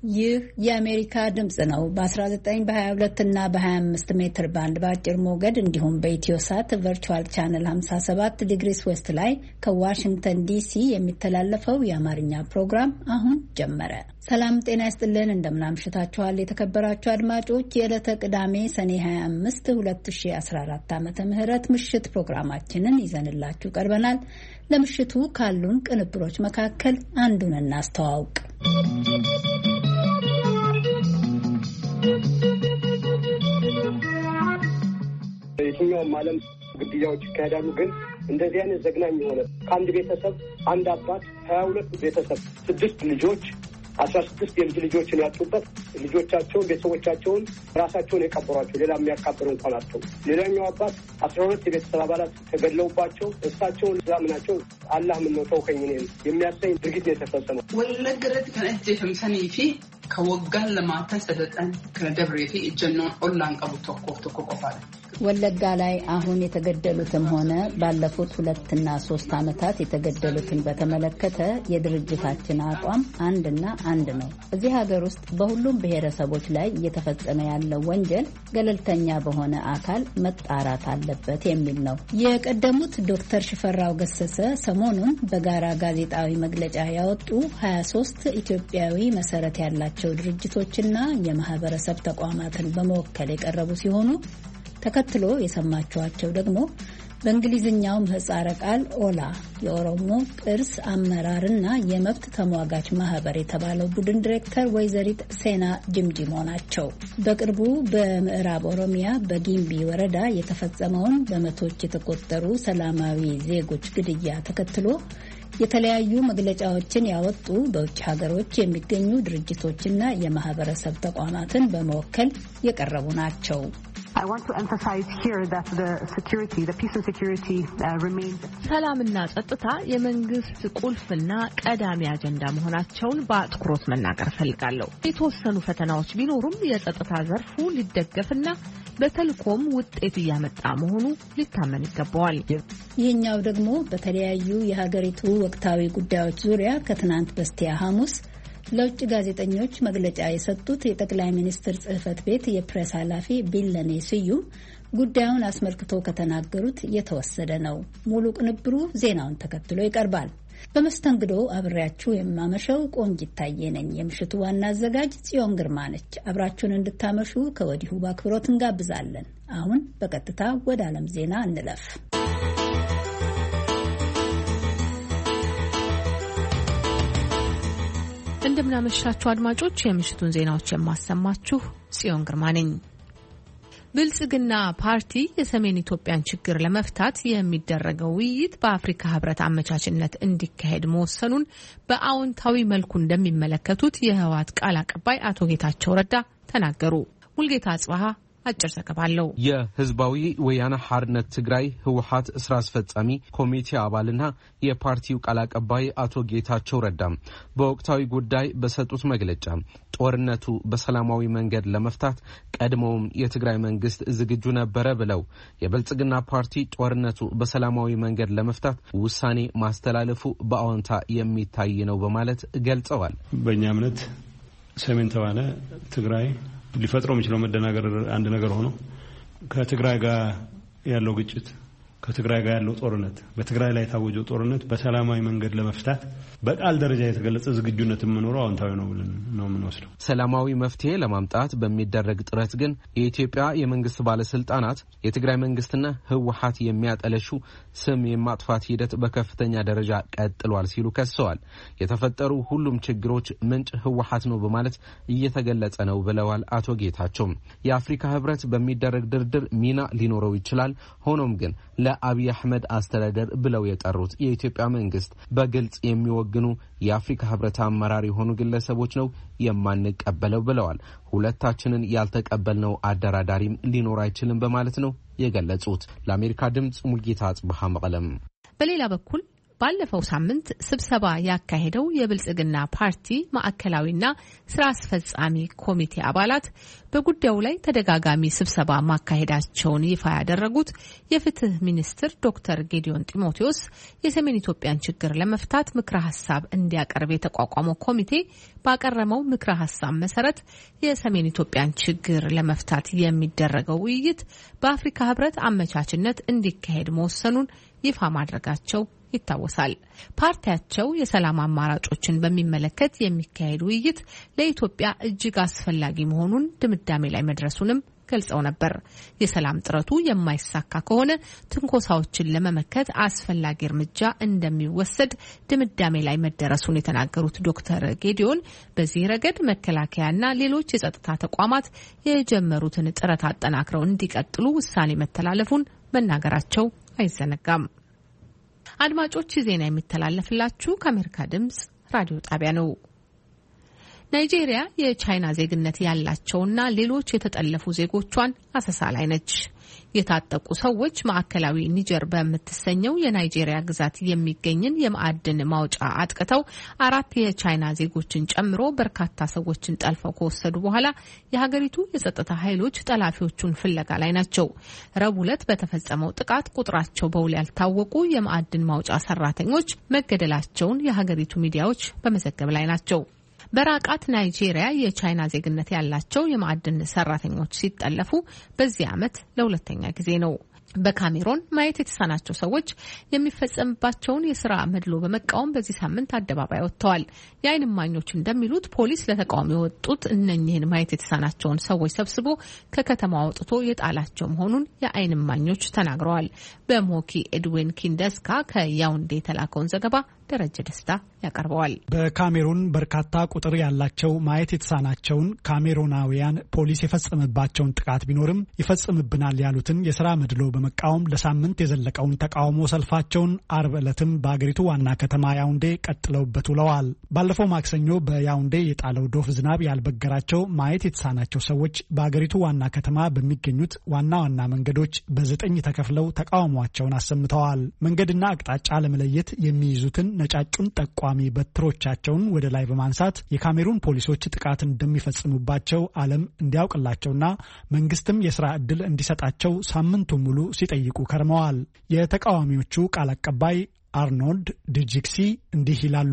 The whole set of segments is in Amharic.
ይህ የአሜሪካ ድምጽ ነው። በ19 በ22 እና በ25 ሜትር ባንድ በአጭር ሞገድ እንዲሁም በኢትዮሳት ቨርቹዋል ቻነል 57 ዲግሪስ ዌስት ላይ ከዋሽንግተን ዲሲ የሚተላለፈው የአማርኛ ፕሮግራም አሁን ጀመረ። ሰላም ጤና ይስጥልን። እንደምናምሽታችኋል የተከበራችሁ አድማጮች። የዕለተ ቅዳሜ ሰኔ 25 2014 ዓመተ ምህረት ምሽት ፕሮግራማችንን ይዘንላችሁ ቀርበናል። ለምሽቱ ካሉን ቅንብሮች መካከል አንዱን እናስተዋውቅ። የትኛውም ዓለም ግድያዎች ይካሄዳሉ። ግን እንደዚህ አይነት ዘግናኝ የሆነ ከአንድ ቤተሰብ አንድ አባት 22 ቤተሰብ 6 ልጆች 16 የልጅ ልጆችን ያጡበት ልጆቻቸውን ቤተሰቦቻቸውን ራሳቸውን የቀበሯቸው ሌላ የሚያካብሩ እንኳን አጥተው ሌላኛው አባት 12 የቤተሰብ አባላት ተገለውባቸው እሳቸውን ስላምናቸው አላህ ምን ነው ተውከኝ የሚያሰኝ ድርጊት ነው የተፈጸመው። ወለገረት ከነጀ ተምሰኒ ፊ ከወጋን ለማተን ሰደጠን ከደብሬቲ እጀኖን ኦላን ቀቡቶ ኮፍቶ ቆፋለ ወለጋ ላይ አሁን የተገደሉትም ሆነ ባለፉት 2 እና 3 ዓመታት የተገደሉትን በተመለከተ የድርጅታችን አቋም አንድና አንድ ነው። እዚህ ሀገር ውስጥ በሁሉም ብሔረሰቦች ላይ እየተፈጸመ ያለው ወንጀል ገለልተኛ በሆነ አካል መጣራት አለበት የሚል ነው። የቀደሙት ዶክተር ሽፈራው ገሰሰ ሰሞኑን በጋራ ጋዜጣዊ መግለጫ ያወጡ 23 ኢትዮጵያዊ መሰረት ያላቸው ድርጅቶችና የማህበረሰብ ተቋማትን በመወከል የቀረቡ ሲሆኑ ተከትሎ የሰማችኋቸው ደግሞ በእንግሊዝኛው ምህጻረ ቃል ኦላ የኦሮሞ ቅርስ አመራርና የመብት ተሟጋች ማህበር የተባለው ቡድን ዲሬክተር ወይዘሪት ሴና ጅምጂሞ ናቸው። በቅርቡ በምዕራብ ኦሮሚያ በጊምቢ ወረዳ የተፈጸመውን በመቶዎች የተቆጠሩ ሰላማዊ ዜጎች ግድያ ተከትሎ የተለያዩ መግለጫዎችን ያወጡ በውጭ ሀገሮች የሚገኙ ድርጅቶችና የማህበረሰብ ተቋማትን በመወከል የቀረቡ ናቸው። ሰላምና ጸጥታ የመንግስት ቁልፍና ቀዳሚ አጀንዳ መሆናቸውን በአትኩሮት መናገር ፈልጋለሁ። የተወሰኑ ፈተናዎች ቢኖሩም የጸጥታ ዘርፉ ሊደገፍና በተልኮም ውጤት እያመጣ መሆኑ ሊታመን ይገባዋል። ይህኛው ደግሞ በተለያዩ የሀገሪቱ ወቅታዊ ጉዳዮች ዙሪያ ከትናንት በስቲያ ሐሙስ ለውጭ ጋዜጠኞች መግለጫ የሰጡት የጠቅላይ ሚኒስትር ጽህፈት ቤት የፕሬስ ኃላፊ ቢለኔ ስዩም ጉዳዩን አስመልክቶ ከተናገሩት የተወሰደ ነው። ሙሉ ቅንብሩ ዜናውን ተከትሎ ይቀርባል። በመስተንግዶ አብሬያችሁ የማመሸው ቆንጂት ታዬ ነኝ። የምሽቱ ዋና አዘጋጅ ጽዮን ግርማ ነች። አብራችሁን እንድታመሹ ከወዲሁ በአክብሮት እንጋብዛለን። አሁን በቀጥታ ወደ ዓለም ዜና እንለፍ። እንደምናመሻችሁ አድማጮች፣ የምሽቱን ዜናዎች የማሰማችሁ ጽዮን ግርማ ነኝ። ብልጽግና ፓርቲ የሰሜን ኢትዮጵያን ችግር ለመፍታት የሚደረገው ውይይት በአፍሪካ ህብረት አመቻችነት እንዲካሄድ መወሰኑን በአዎንታዊ መልኩ እንደሚመለከቱት የህወሓት ቃል አቀባይ አቶ ጌታቸው ረዳ ተናገሩ። ሙልጌታ አጽባሃ አጭር ዘገባ አለው። የህዝባዊ ወያነ ሓርነት ትግራይ ህወሓት ስራ አስፈጻሚ ኮሚቴ አባልና የፓርቲው ቃል አቀባይ አቶ ጌታቸው ረዳ በወቅታዊ ጉዳይ በሰጡት መግለጫ ጦርነቱ በሰላማዊ መንገድ ለመፍታት ቀድሞውም የትግራይ መንግስት ዝግጁ ነበረ ብለው የብልጽግና ፓርቲ ጦርነቱ በሰላማዊ መንገድ ለመፍታት ውሳኔ ማስተላለፉ በአዎንታ የሚታይ ነው በማለት ገልጸዋል። በእኛ እምነት ሰሜን ተባለ ትግራይ ሊፈጥረው የሚችለው መደናገር አንድ ነገር ሆኖ ከትግራይ ጋር ያለው ግጭት ከትግራይ ጋር ያለው ጦርነት በትግራይ ላይ ታወጀው ጦርነት በሰላማዊ መንገድ ለመፍታት በቃል ደረጃ የተገለጸ ዝግጁነት መኖሩ አዎንታዊ ነው ብለን ነው የምንወስደው። ሰላማዊ መፍትሄ ለማምጣት በሚደረግ ጥረት ግን የኢትዮጵያ የመንግስት ባለስልጣናት የትግራይ መንግስትና ህወሓት የሚያጠለሹ ስም የማጥፋት ሂደት በከፍተኛ ደረጃ ቀጥሏል ሲሉ ከሰዋል። የተፈጠሩ ሁሉም ችግሮች ምንጭ ህወሓት ነው በማለት እየተገለጸ ነው ብለዋል አቶ ጌታቸው። የአፍሪካ ህብረት በሚደረግ ድርድር ሚና ሊኖረው ይችላል። ሆኖም ግን ለአብይ አህመድ አስተዳደር ብለው የጠሩት የኢትዮጵያ መንግስት በግልጽ የሚወግኑ የአፍሪካ ህብረት አመራር የሆኑ ግለሰቦች ነው የማንቀበለው ብለዋል። ሁለታችንን ያልተቀበልነው አደራዳሪም ሊኖር አይችልም በማለት ነው የገለጹት። ለአሜሪካ ድምጽ ሙልጌታ አጽብሃ መቀለም። በሌላ በኩል ባለፈው ሳምንት ስብሰባ ያካሄደው የብልጽግና ፓርቲ ማዕከላዊና ስራ አስፈጻሚ ኮሚቴ አባላት በጉዳዩ ላይ ተደጋጋሚ ስብሰባ ማካሄዳቸውን ይፋ ያደረጉት የፍትህ ሚኒስትር ዶክተር ጌዲዮን ጢሞቴዎስ የሰሜን ኢትዮጵያን ችግር ለመፍታት ምክረ ሀሳብ እንዲያቀርብ የተቋቋመው ኮሚቴ ባቀረበው ምክረ ሀሳብ መሰረት የሰሜን ኢትዮጵያን ችግር ለመፍታት የሚደረገው ውይይት በአፍሪካ ህብረት አመቻችነት እንዲካሄድ መወሰኑን ይፋ ማድረጋቸው ይታወሳል። ፓርቲያቸው የሰላም አማራጮችን በሚመለከት የሚካሄድ ውይይት ለኢትዮጵያ እጅግ አስፈላጊ መሆኑን ድምዳሜ ላይ መድረሱንም ገልጸው ነበር። የሰላም ጥረቱ የማይሳካ ከሆነ ትንኮሳዎችን ለመመከት አስፈላጊ እርምጃ እንደሚወሰድ ድምዳሜ ላይ መደረሱን የተናገሩት ዶክተር ጌዲዮን በዚህ ረገድ መከላከያና ሌሎች የጸጥታ ተቋማት የጀመሩትን ጥረት አጠናክረው እንዲቀጥሉ ውሳኔ መተላለፉን መናገራቸው አይዘነጋም። አድማጮች ዜና የሚተላለፍላችሁ ከአሜሪካ ድምጽ ራዲዮ ጣቢያ ነው። ናይጄሪያ የቻይና ዜግነት ያላቸውና ሌሎች የተጠለፉ ዜጎቿን አሰሳ ላይ ነች። የታጠቁ ሰዎች ማዕከላዊ ኒጀር በምትሰኘው የናይጄሪያ ግዛት የሚገኝን የማዕድን ማውጫ አጥቅተው 4 የቻይና ዜጎችን ጨምሮ በርካታ ሰዎችን ጠልፈው ከወሰዱ በኋላ የሀገሪቱ የጸጥታ ኃይሎች ጠላፊዎቹን ፍለጋ ላይ ናቸው። ረቡዕ ዕለት በተፈጸመው ጥቃት ቁጥራቸው በውል ያልታወቁ የማዕድን ማውጫ ሰራተኞች መገደላቸውን የሀገሪቱ ሚዲያዎች በመዘገብ ላይ ናቸው። በራቃት ናይጄሪያ የቻይና ዜግነት ያላቸው የማዕድን ሰራተኞች ሲጠለፉ በዚህ ዓመት ለሁለተኛ ጊዜ ነው። በካሜሮን ማየት የተሳናቸው ሰዎች የሚፈጸምባቸውን የስራ መድሎ በመቃወም በዚህ ሳምንት አደባባይ ወጥተዋል። የዓይን እማኞች እንደሚሉት ፖሊስ ለተቃውሞ የወጡት እነኚህን ማየት የተሳናቸውን ሰዎች ሰብስቦ ከከተማው አውጥቶ የጣላቸው መሆኑን የዓይን እማኞች ተናግረዋል። በሞኪ ኤድዊን ኪንደስካ ከያውንዴ የተላከውን ዘገባ ደረጀ ደስታ ያቀርበዋል። በካሜሩን በርካታ ቁጥር ያላቸው ማየት የተሳናቸውን ካሜሩናውያን ፖሊስ የፈጸመባቸውን ጥቃት ቢኖርም ይፈጽምብናል ያሉትን የስራ መድሎ በመቃወም ለሳምንት የዘለቀውን ተቃውሞ ሰልፋቸውን አርብ ዕለትም በአገሪቱ ዋና ከተማ ያውንዴ ቀጥለውበት ውለዋል። ባለፈው ማክሰኞ በያውንዴ የጣለው ዶፍ ዝናብ ያልበገራቸው ማየት የተሳናቸው ሰዎች በአገሪቱ ዋና ከተማ በሚገኙት ዋና ዋና መንገዶች በ9 ተከፍለው ተቃውሟቸውን አሰምተዋል። መንገድና አቅጣጫ ለመለየት የሚይዙትን ነጫጩን ጠቋሚ በትሮቻቸውን ወደ ላይ በማንሳት የካሜሩን ፖሊሶች ጥቃት እንደሚፈጽሙባቸው ዓለም እንዲያውቅላቸውና መንግስትም የስራ ዕድል እንዲሰጣቸው ሳምንቱን ሙሉ ሲጠይቁ ከርመዋል። የተቃዋሚዎቹ ቃል አቀባይ አርኖልድ ድጂክሲ እንዲህ ይላሉ።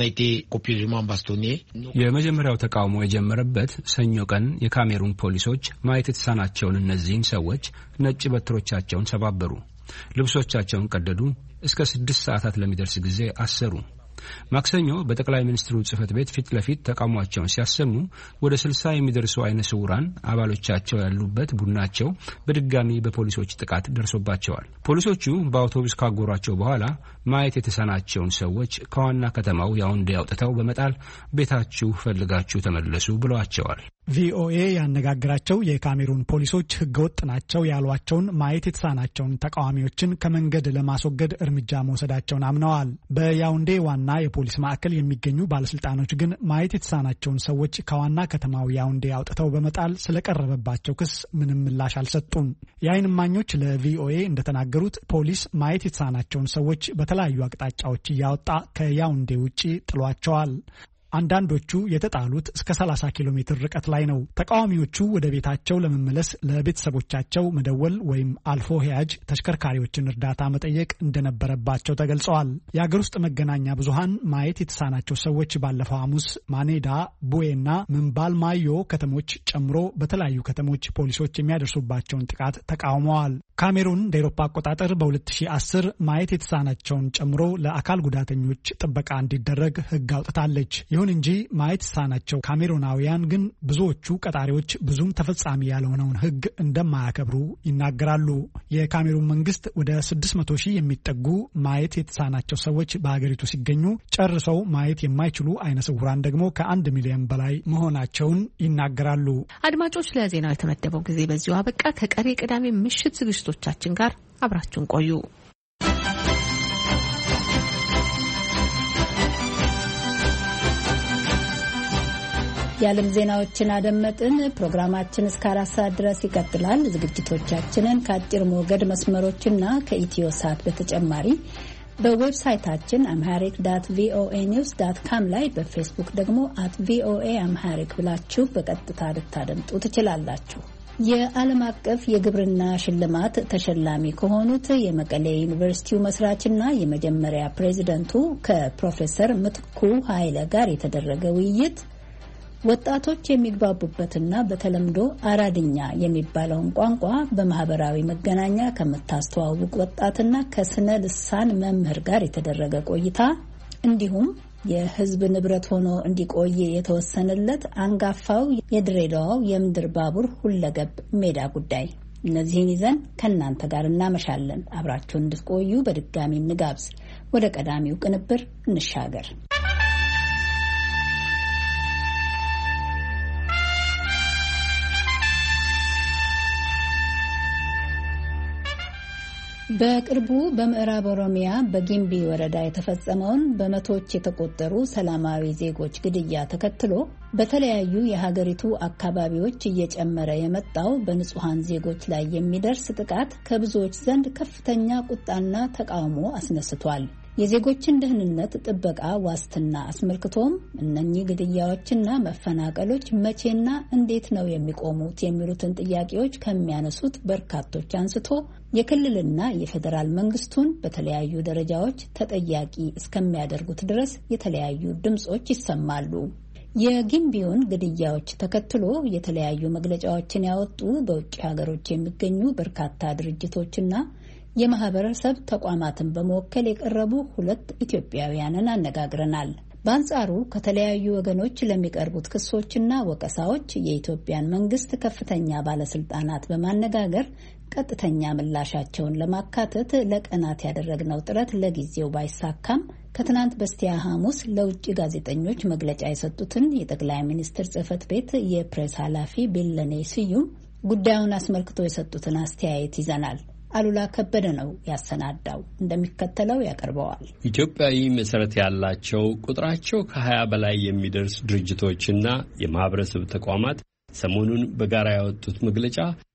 የመጀመሪያው ተቃውሞ የጀመረበት ሰኞ ቀን የካሜሩን ፖሊሶች ማየት የተሳናቸውን እነዚህን ሰዎች ነጭ በትሮቻቸውን ሰባበሩ፣ ልብሶቻቸውን ቀደዱ፣ እስከ 6 ሰዓታት ለሚደርስ ጊዜ አሰሩ። ማክሰኞ በጠቅላይ ሚኒስትሩ ጽህፈት ቤት ፊት ለፊት ተቃውሟቸውን ሲያሰሙ ወደ 60 የሚደርሱ አይነ ስውራን አባሎቻቸው ያሉበት ቡድናቸው በድጋሚ በፖሊሶች ጥቃት ደርሶባቸዋል። ፖሊሶቹ በአውቶቡስ ካጎሯቸው በኋላ ማየት የተሳናቸውን ሰዎች ከዋና ከተማው ያውንዴ አውጥተው በመጣል ቤታችሁ ፈልጋችሁ ተመለሱ ብለዋቸዋል። ቪኦኤ ያነጋግራቸው የካሜሩን ፖሊሶች ህገወጥ ናቸው ያሏቸውን ማየት የተሳናቸውን ተቃዋሚዎችን ከመንገድ ለማስወገድ እርምጃ መውሰዳቸውን አምነዋል። በያውንዴ ዋና የፖሊስ ማዕከል የሚገኙ ባለስልጣኖች ግን ማየት የተሳናቸውን ሰዎች ከዋና ከተማው ያውንዴ አውጥተው በመጣል ስለቀረበባቸው ክስ ምንም ምላሽ አልሰጡም። የዓይን እማኞች ለቪኦኤ እንደተናገሩት ፖሊስ ማየት የተሳናቸውን ሰዎች በተለያዩ አቅጣጫዎች እያወጣ ከያውንዴ ውጪ ጥሏቸዋል። አንዳንዶቹ የተጣሉት እስከ 30 ኪሎ ሜትር ርቀት ላይ ነው። ተቃዋሚዎቹ ወደ ቤታቸው ለመመለስ ለቤተሰቦቻቸው መደወል ወይም አልፎ ሄያጅ ተሽከርካሪዎችን እርዳታ መጠየቅ እንደነበረባቸው ተገልጸዋል። የአገር ውስጥ መገናኛ ብዙሃን ማየት የተሳናቸው ሰዎች ባለፈው ሐሙስ ማኔዳ፣ ቡዌና ምንባል ማዮ ከተሞች ጨምሮ በተለያዩ ከተሞች ፖሊሶች የሚያደርሱባቸውን ጥቃት ተቃውመዋል። ካሜሩን እንደ አውሮፓ አቆጣጠር በ2010 ማየት የተሳናቸውን ጨምሮ ለአካል ጉዳተኞች ጥበቃ እንዲደረግ ሕግ አውጥታለች። ይሁን እንጂ ማየት የተሳናቸው ካሜሩናውያን ግን ብዙዎቹ ቀጣሪዎች ብዙም ተፈጻሚ ያልሆነውን ሕግ እንደማያከብሩ ይናገራሉ። የካሜሩን መንግስት ወደ 600,000 የሚጠጉ ማየት የተሳናቸው ሰዎች በሀገሪቱ ሲገኙ ጨርሰው ማየት የማይችሉ አይነ ስውራን ደግሞ ከ1 ሚሊዮን በላይ መሆናቸውን ይናገራሉ። አድማጮች፣ ለዜናው የተመደበው ጊዜ በዚሁ አበቃ። ከቀሪ ቅዳሜ ምሽት ዝግጅቶቻችን ጋር አብራችሁን ቆዩ። የዓለም ዜናዎችን አደመጥን። ፕሮግራማችን እስከ 4 ሰዓት ድረስ ይቀጥላል። ዝግጅቶቻችንን ከአጭር ሞገድ መስመሮችና ከኢትዮ ሳት በተጨማሪ በዌብሳይታችን amharic.voanews.com ላይ በፌስቡክ ደግሞ @voaamharic ብላችሁ በቀጥታ ልታደምጡ ትችላላችሁ። የዓለም አቀፍ የግብርና ሽልማት ተሸላሚ ከሆኑት የመቀሌ ዩኒቨርሲቲው መስራችና የመጀመሪያ ፕሬዝደንቱ ከፕሮፌሰር ምትኩ ኃይለ ጋር የተደረገ ውይይት ወጣቶች የሚግባቡበትና በተለምዶ አራድኛ የሚባለውን ቋንቋ በማህበራዊ መገናኛ ከምታስተዋውቅ ወጣትና ከስነ ልሳን መምህር ጋር የተደረገ ቆይታ እንዲሁም የሕዝብ ንብረት ሆኖ እንዲቆይ የተወሰነለት አንጋፋው የድሬዳዋው የምድር ባቡር ሁለገብ ሜዳ ጉዳይ እነዚህን ይዘን ከእናንተ ጋር እናመሻለን። አብራችሁን እንድትቆዩ በድጋሚ እንጋብዝ። ወደ ቀዳሚው ቅንብር እንሻገር። በቅርቡ በምዕራብ ኦሮሚያ በጊምቢ ወረዳ የተፈጸመውን በመቶዎች የተቆጠሩ ሰላማዊ ዜጎች ግድያ ተከትሎ በተለያዩ የሀገሪቱ አካባቢዎች እየጨመረ የመጣው በንጹሃን ዜጎች ላይ የሚደርስ ጥቃት ከብዙዎች ዘንድ ከፍተኛ ቁጣና ተቃውሞ አስነስቷል። የዜጎችን ደህንነት ጥበቃ ዋስትና አስመልክቶም እነኚህ ግድያዎችና መፈናቀሎች መቼና እንዴት ነው የሚቆሙት የሚሉትን ጥያቄዎች ከሚያነሱት በርካቶች አንስቶ የክልልና የፌዴራል መንግስቱን በተለያዩ ደረጃዎች ተጠያቂ እስከሚያደርጉት ድረስ የተለያዩ ድምጾች ይሰማሉ። የጊምቢውን ግድያዎች ተከትሎ የተለያዩ መግለጫዎችን ያወጡ በውጭ ሀገሮች የሚገኙ በርካታ ድርጅቶችና የማህበረሰብ ተቋማትን በመወከል የቀረቡ 2 ኢትዮጵያውያንን አነጋግረናል። በአንጻሩ ከተለያዩ ወገኖች ለሚቀርቡት ክሶችና ወቀሳዎች የኢትዮጵያን መንግስት ከፍተኛ ባለስልጣናት በማነጋገር ቀጥተኛ ምላሻቸውን ለማካተት ለቀናት ያደረግነው ጥረት ለጊዜው ባይሳካም ከትናንት በስቲያ ሐሙስ ለውጭ ጋዜጠኞች መግለጫ የሰጡትን የጠቅላይ ሚኒስትር ጽህፈት ቤት የፕሬስ ኃላፊ ቢለኔ ስዩም ጉዳዩን አስመልክቶ የሰጡትን አስተያየት ይዘናል። አሉላ ከበደ ነው ያሰናዳው፣ እንደሚከተለው ያቀርበዋል። ኢትዮጵያዊ መሰረት ያላቸው ቁጥራቸው ከ20 በላይ የሚደርስ ድርጅቶችና የማህበረሰብ ተቋማት ሰሞኑን በጋራ ያወጡት መግለጫ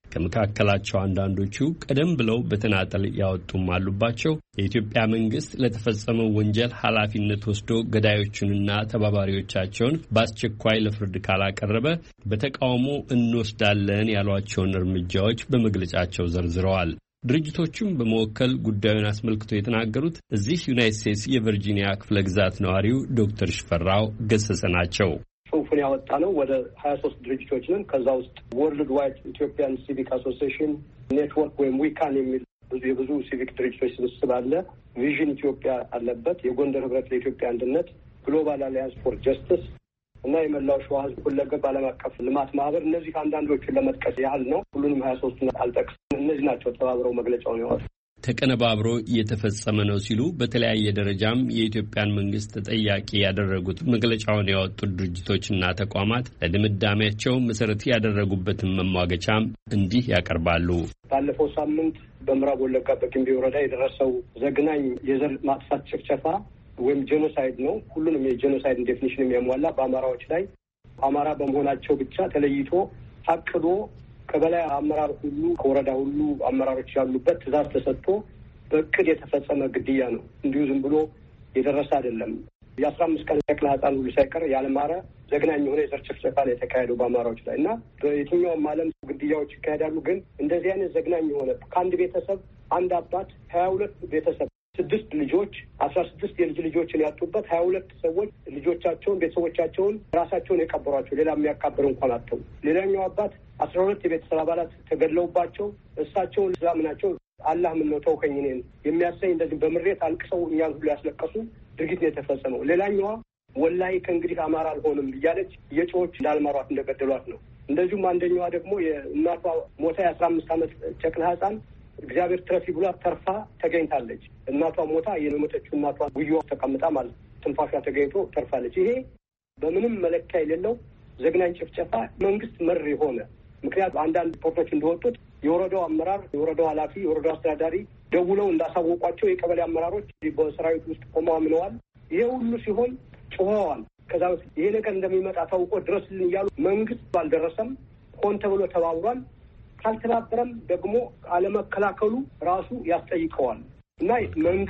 ከመካከላቸው አንዳንዶቹ ቀደም ብለው በተናጠል ያወጡም አሉባቸው የኢትዮጵያ መንግስት ለተፈጸመው ወንጀል ኃላፊነት ወስዶ ገዳዮቹንና ተባባሪዎቻቸውን በአስቸኳይ ለፍርድ ካላቀረበ በተቃውሞ እንወስዳለን ያሏቸውን እርምጃዎች በመግለጫቸው ዘርዝረዋል። ድርጅቶቹም በመወከል ጉዳዩን አስመልክቶ የተናገሩት እዚህ ዩናይትድ ስቴትስ የቨርጂኒያ ክፍለ ግዛት ነዋሪው ዶክተር ሽፈራው ገሰሰ ናቸው። ጽሁፉን ያወጣ ነው ወደ 23 ድርጅቶች ነን። ከዛ ውስጥ ወርልድ ዋይድ ኢትዮጵያን ሲቪክ አሶሲዬሽን ኔትወርክ ወይም ዊካን የሚል የብዙ ሲቪክ ድርጅቶች ስብስብ አለ። ቪዥን ኢትዮጵያ አለበት፣ የጎንደር ህብረት ለኢትዮጵያ አንድነት፣ ግሎባል አሊያንስ ፎር ጀስቲስ እና የመላው ሸዋ ህዝብ ሁለገብ ዓለም አቀፍ ልማት ማህበር። እነዚህ አንዳንዶቹን ለመጥቀስ ያህል ነው። ሁሉንም 23ቱን አልጠቅስም። እነዚህ ናቸው ተባብረው መግለጫውን ያወጡት። ተቀነባብሮ እየተፈጸመ ነው ሲሉ በተለያየ ደረጃም የኢትዮጵያን መንግስት ተጠያቂ ያደረጉት መግለጫውን ያወጡት ድርጅቶችና ተቋማት ለድምዳሜያቸው መሰረት ያደረጉበትን መሟገቻም እንዲህ ያቀርባሉ። ባለፈው ሳምንት በምዕራብ ወለጋ በጊምቢ ወረዳ የደረሰው ዘግናኝ የዘር ማጥፋት ጭፍጨፋ ወይም ጄኖሳይድ ነው። ሁሉንም የጄኖሳይድን ዴፊኒሽን የሚያሟላ በአማራዎች ላይ አማራ በመሆናቸው ብቻ ተለይቶ ታቅዶ ከበላይ አመራር ሁሉ ከወረዳ ሁሉ አመራሮች ያሉበት ትዕዛዝ ተሰጥቶ በእቅድ የተፈጸመ ግድያ ነው። እንዲሁ ዝም ብሎ የደረሰ አይደለም። የ15 ቀን ጨቅላ ሕፃን ሁሉ ሳይቀር ያለማረ ዘግናኝ የሆነ የዘር ጭፍጨፋ ነው የተካሄደው በአማራዎች ላይ እና በየትኛውም ዓለም ግድያዎች ይካሄዳሉ። ግን እንደዚህ አይነት ዘግናኝ የሆነ ከአንድ ቤተሰብ አንድ አባት 22 ቤተሰብ 6 ልጆች 16 የልጅ ልጆችን ያጡበት 22 ሰዎች ልጆቻቸውን ቤተሰቦቻቸውን ራሳቸውን የቀበሯቸው ሌላ የሚያቃብር እንኳን አጥተው ሌላኛው አባት 12 የቤተሰብ አባላት ተገድለውባቸው እሳቸውን ስላምናቸው አላህ ምን ነው ተውከኝ እኔን የሚያሰኝ እንደዚህ በምሬት አልቅሰው እኛን ሁሉ ያስለቀሱ ድርጊት ነው የተፈጸመው። ሌላኛዋ ወላሂ ከእንግዲህ አማራ አልሆንም እያለች የጮች እንዳልማሯት እንደገደሏት ነው። እንደዚሁም አንደኛዋ ደግሞ የእናቷ ሞታ የ15 ዓመት ጨቅላ ሕፃን እግዚአብሔር ትረፊ ብሏት ተርፋ ተገኝታለች። እናቷ ሞታ የሞተችው እናቷ ጉያዋ ተቀምጣ ማለት ትንፋሿ ተገኝቶ ተርፋለች። ይሄ በምንም መለኪያ የሌለው ዘግናኝ ጭፍጨፋ መንግስት መር የሆነ ምክንያቱም አንዳንድ ሪፖርቶች እንደወጡት የወረዳው አመራር፣ የወረዳው ኃላፊ፣ የወረዳው አስተዳዳሪ ደውለው እንዳሳወቋቸው የቀበሌ አመራሮች በሰራዊት ውስጥ ቆመው አምነዋል። ይሄ ሁሉ ሲሆን ጮኸዋል። ከዛ በፊት ይሄ ነገር እንደሚመጣ ታውቆ ድረስልን እያሉ መንግስት ባልደረሰም ሆን ተብሎ ተባብሯል። ካልተባበረም ደግሞ አለመከላከሉ ራሱ ያስጠይቀዋል እና መንግስት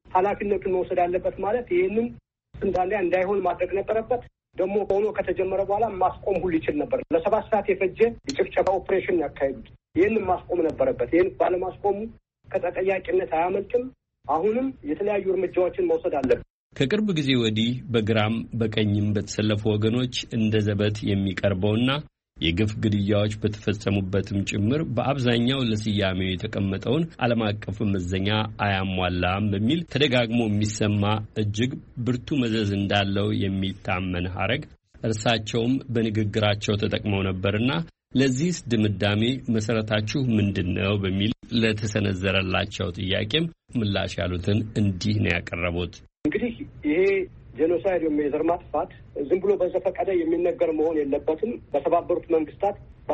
ኃላፊነቱን መውሰድ አለበት ማለት ይሄንን እንዳለ እንዳይሆን ማድረግ ነበረበት። ደግሞ ሆኖ ከተጀመረ በኋላ ማስቆም ሁሉ ይችል ነበር። ለ7 ሰዓት የፈጀ የጭፍጨፋ ኦፕሬሽን ያካሄዱት ይሄንን ማስቆም ነበረበት። ይሄን ባለማስቆሙ ከተጠያቂነት አያመልጥም። አሁንም የተለያዩ እርምጃዎችን መውሰድ አለበት። ከቅርብ ጊዜ ወዲህ በግራም በቀኝም በተሰለፉ ወገኖች እንደ ዘበት የሚቀርበውና የግፍ ግድያዎች በተፈጸሙበትም ጭምር በአብዛኛው ለስያሜው የተቀመጠውን ዓለም አቀፍ መመዘኛ አያሟላም በሚል ተደጋግሞ የሚሰማ እጅግ ብርቱ መዘዝ እንዳለው የሚታመን ሐረግ እርሳቸውም በንግግራቸው ተጠቅመው ነበርና ለዚህስ ድምዳሜ መሰረታችሁ ምንድነው በሚል ለተሰነዘረላቸው ጥያቄም ምላሽ ያሉትን እንዲህ ነው ያቀረቡት። እንግዲህ ይሄ ጄኖሳይድ ወይም የዘር ማጥፋት ዝም ብሎ በዘፈቀደ የሚነገር መሆን የለበትም። በተባበሩት መንግስታት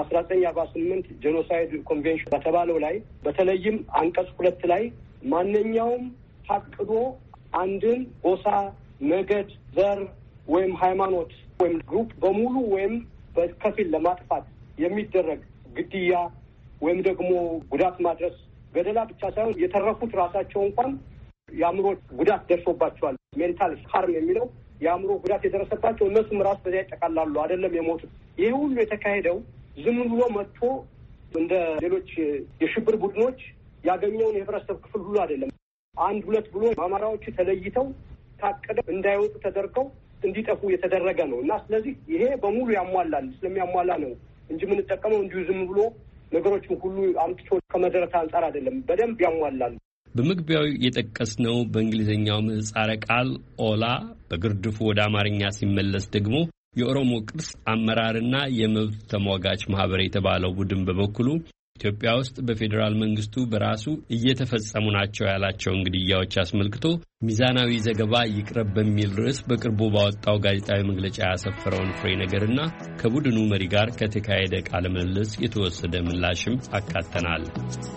በ1948 ጄኖሳይድ ኮንቬንሽን በተባለው ላይ በተለይም አንቀጽ 2 ላይ ማንኛውም ታቅዶ አንድን ጎሳ፣ ነገድ፣ ዘር ወይም ሃይማኖት ወይም ግሩፕ በሙሉ ወይም በከፊል ለማጥፋት የሚደረግ ግድያ ወይም ደግሞ ጉዳት ማድረስ፣ ገደላ ብቻ ሳይሆን የተረፉት ራሳቸው እንኳን የአእምሮ ጉዳት ደርሶባቸዋል። ሜንታል ሃርም የሚለው የአእምሮ ጉዳት የደረሰባቸው እነሱም ራሱ በዚያ ይጠቃላሉ፣ አይደለም የሞቱት። ይሄ ሁሉ የተካሄደው ዝም ብሎ መጥቶ እንደ ሌሎች የሽብር ቡድኖች ያገኘውን የህብረተሰብ ክፍል ሁሉ አይደለም። 1-2 ብሎ አማራዎች ተለይተው ታቀደው እንዳይወጡ ተደርገው እንዲጠፉ የተደረገ ነው እና ስለዚህ ይሄ በሙሉ ያሟላል። ስለሚያሟላ ነው እንጂ የምንጠቀመው እንዲሁ ዝም ብሎ ነገሮችን ሁሉ አምጥቶ ከመደረታ አንጻር አይደለም። በደንብ ያሟላል። በመግቢያው የጠቀስነው በእንግሊዝኛው ምህጻረ ቃል ኦላ በግርድፉ ወደ አማርኛ ሲመለስ ደግሞ የኦሮሞ ቅርስ አመራርና የመብት ተሟጋች ማህበር የተባለው ቡድን በበኩሉ ኢትዮጵያ ውስጥ በፌዴራል መንግስቱ በራሱ እየተፈጸሙ ናቸው ያላቸውን ግድያዎች አስመልክቶ ሚዛናዊ ዘገባ ይቅረብ በሚል ርዕስ በቅርቡ ባወጣው ጋዜጣዊ መግለጫ ያሰፈረውን ፍሬ ነገርና ከቡድኑ መሪ ጋር ከተካሄደ ቃለ ምልልስ የተወሰደ ምላሽም አካተናል።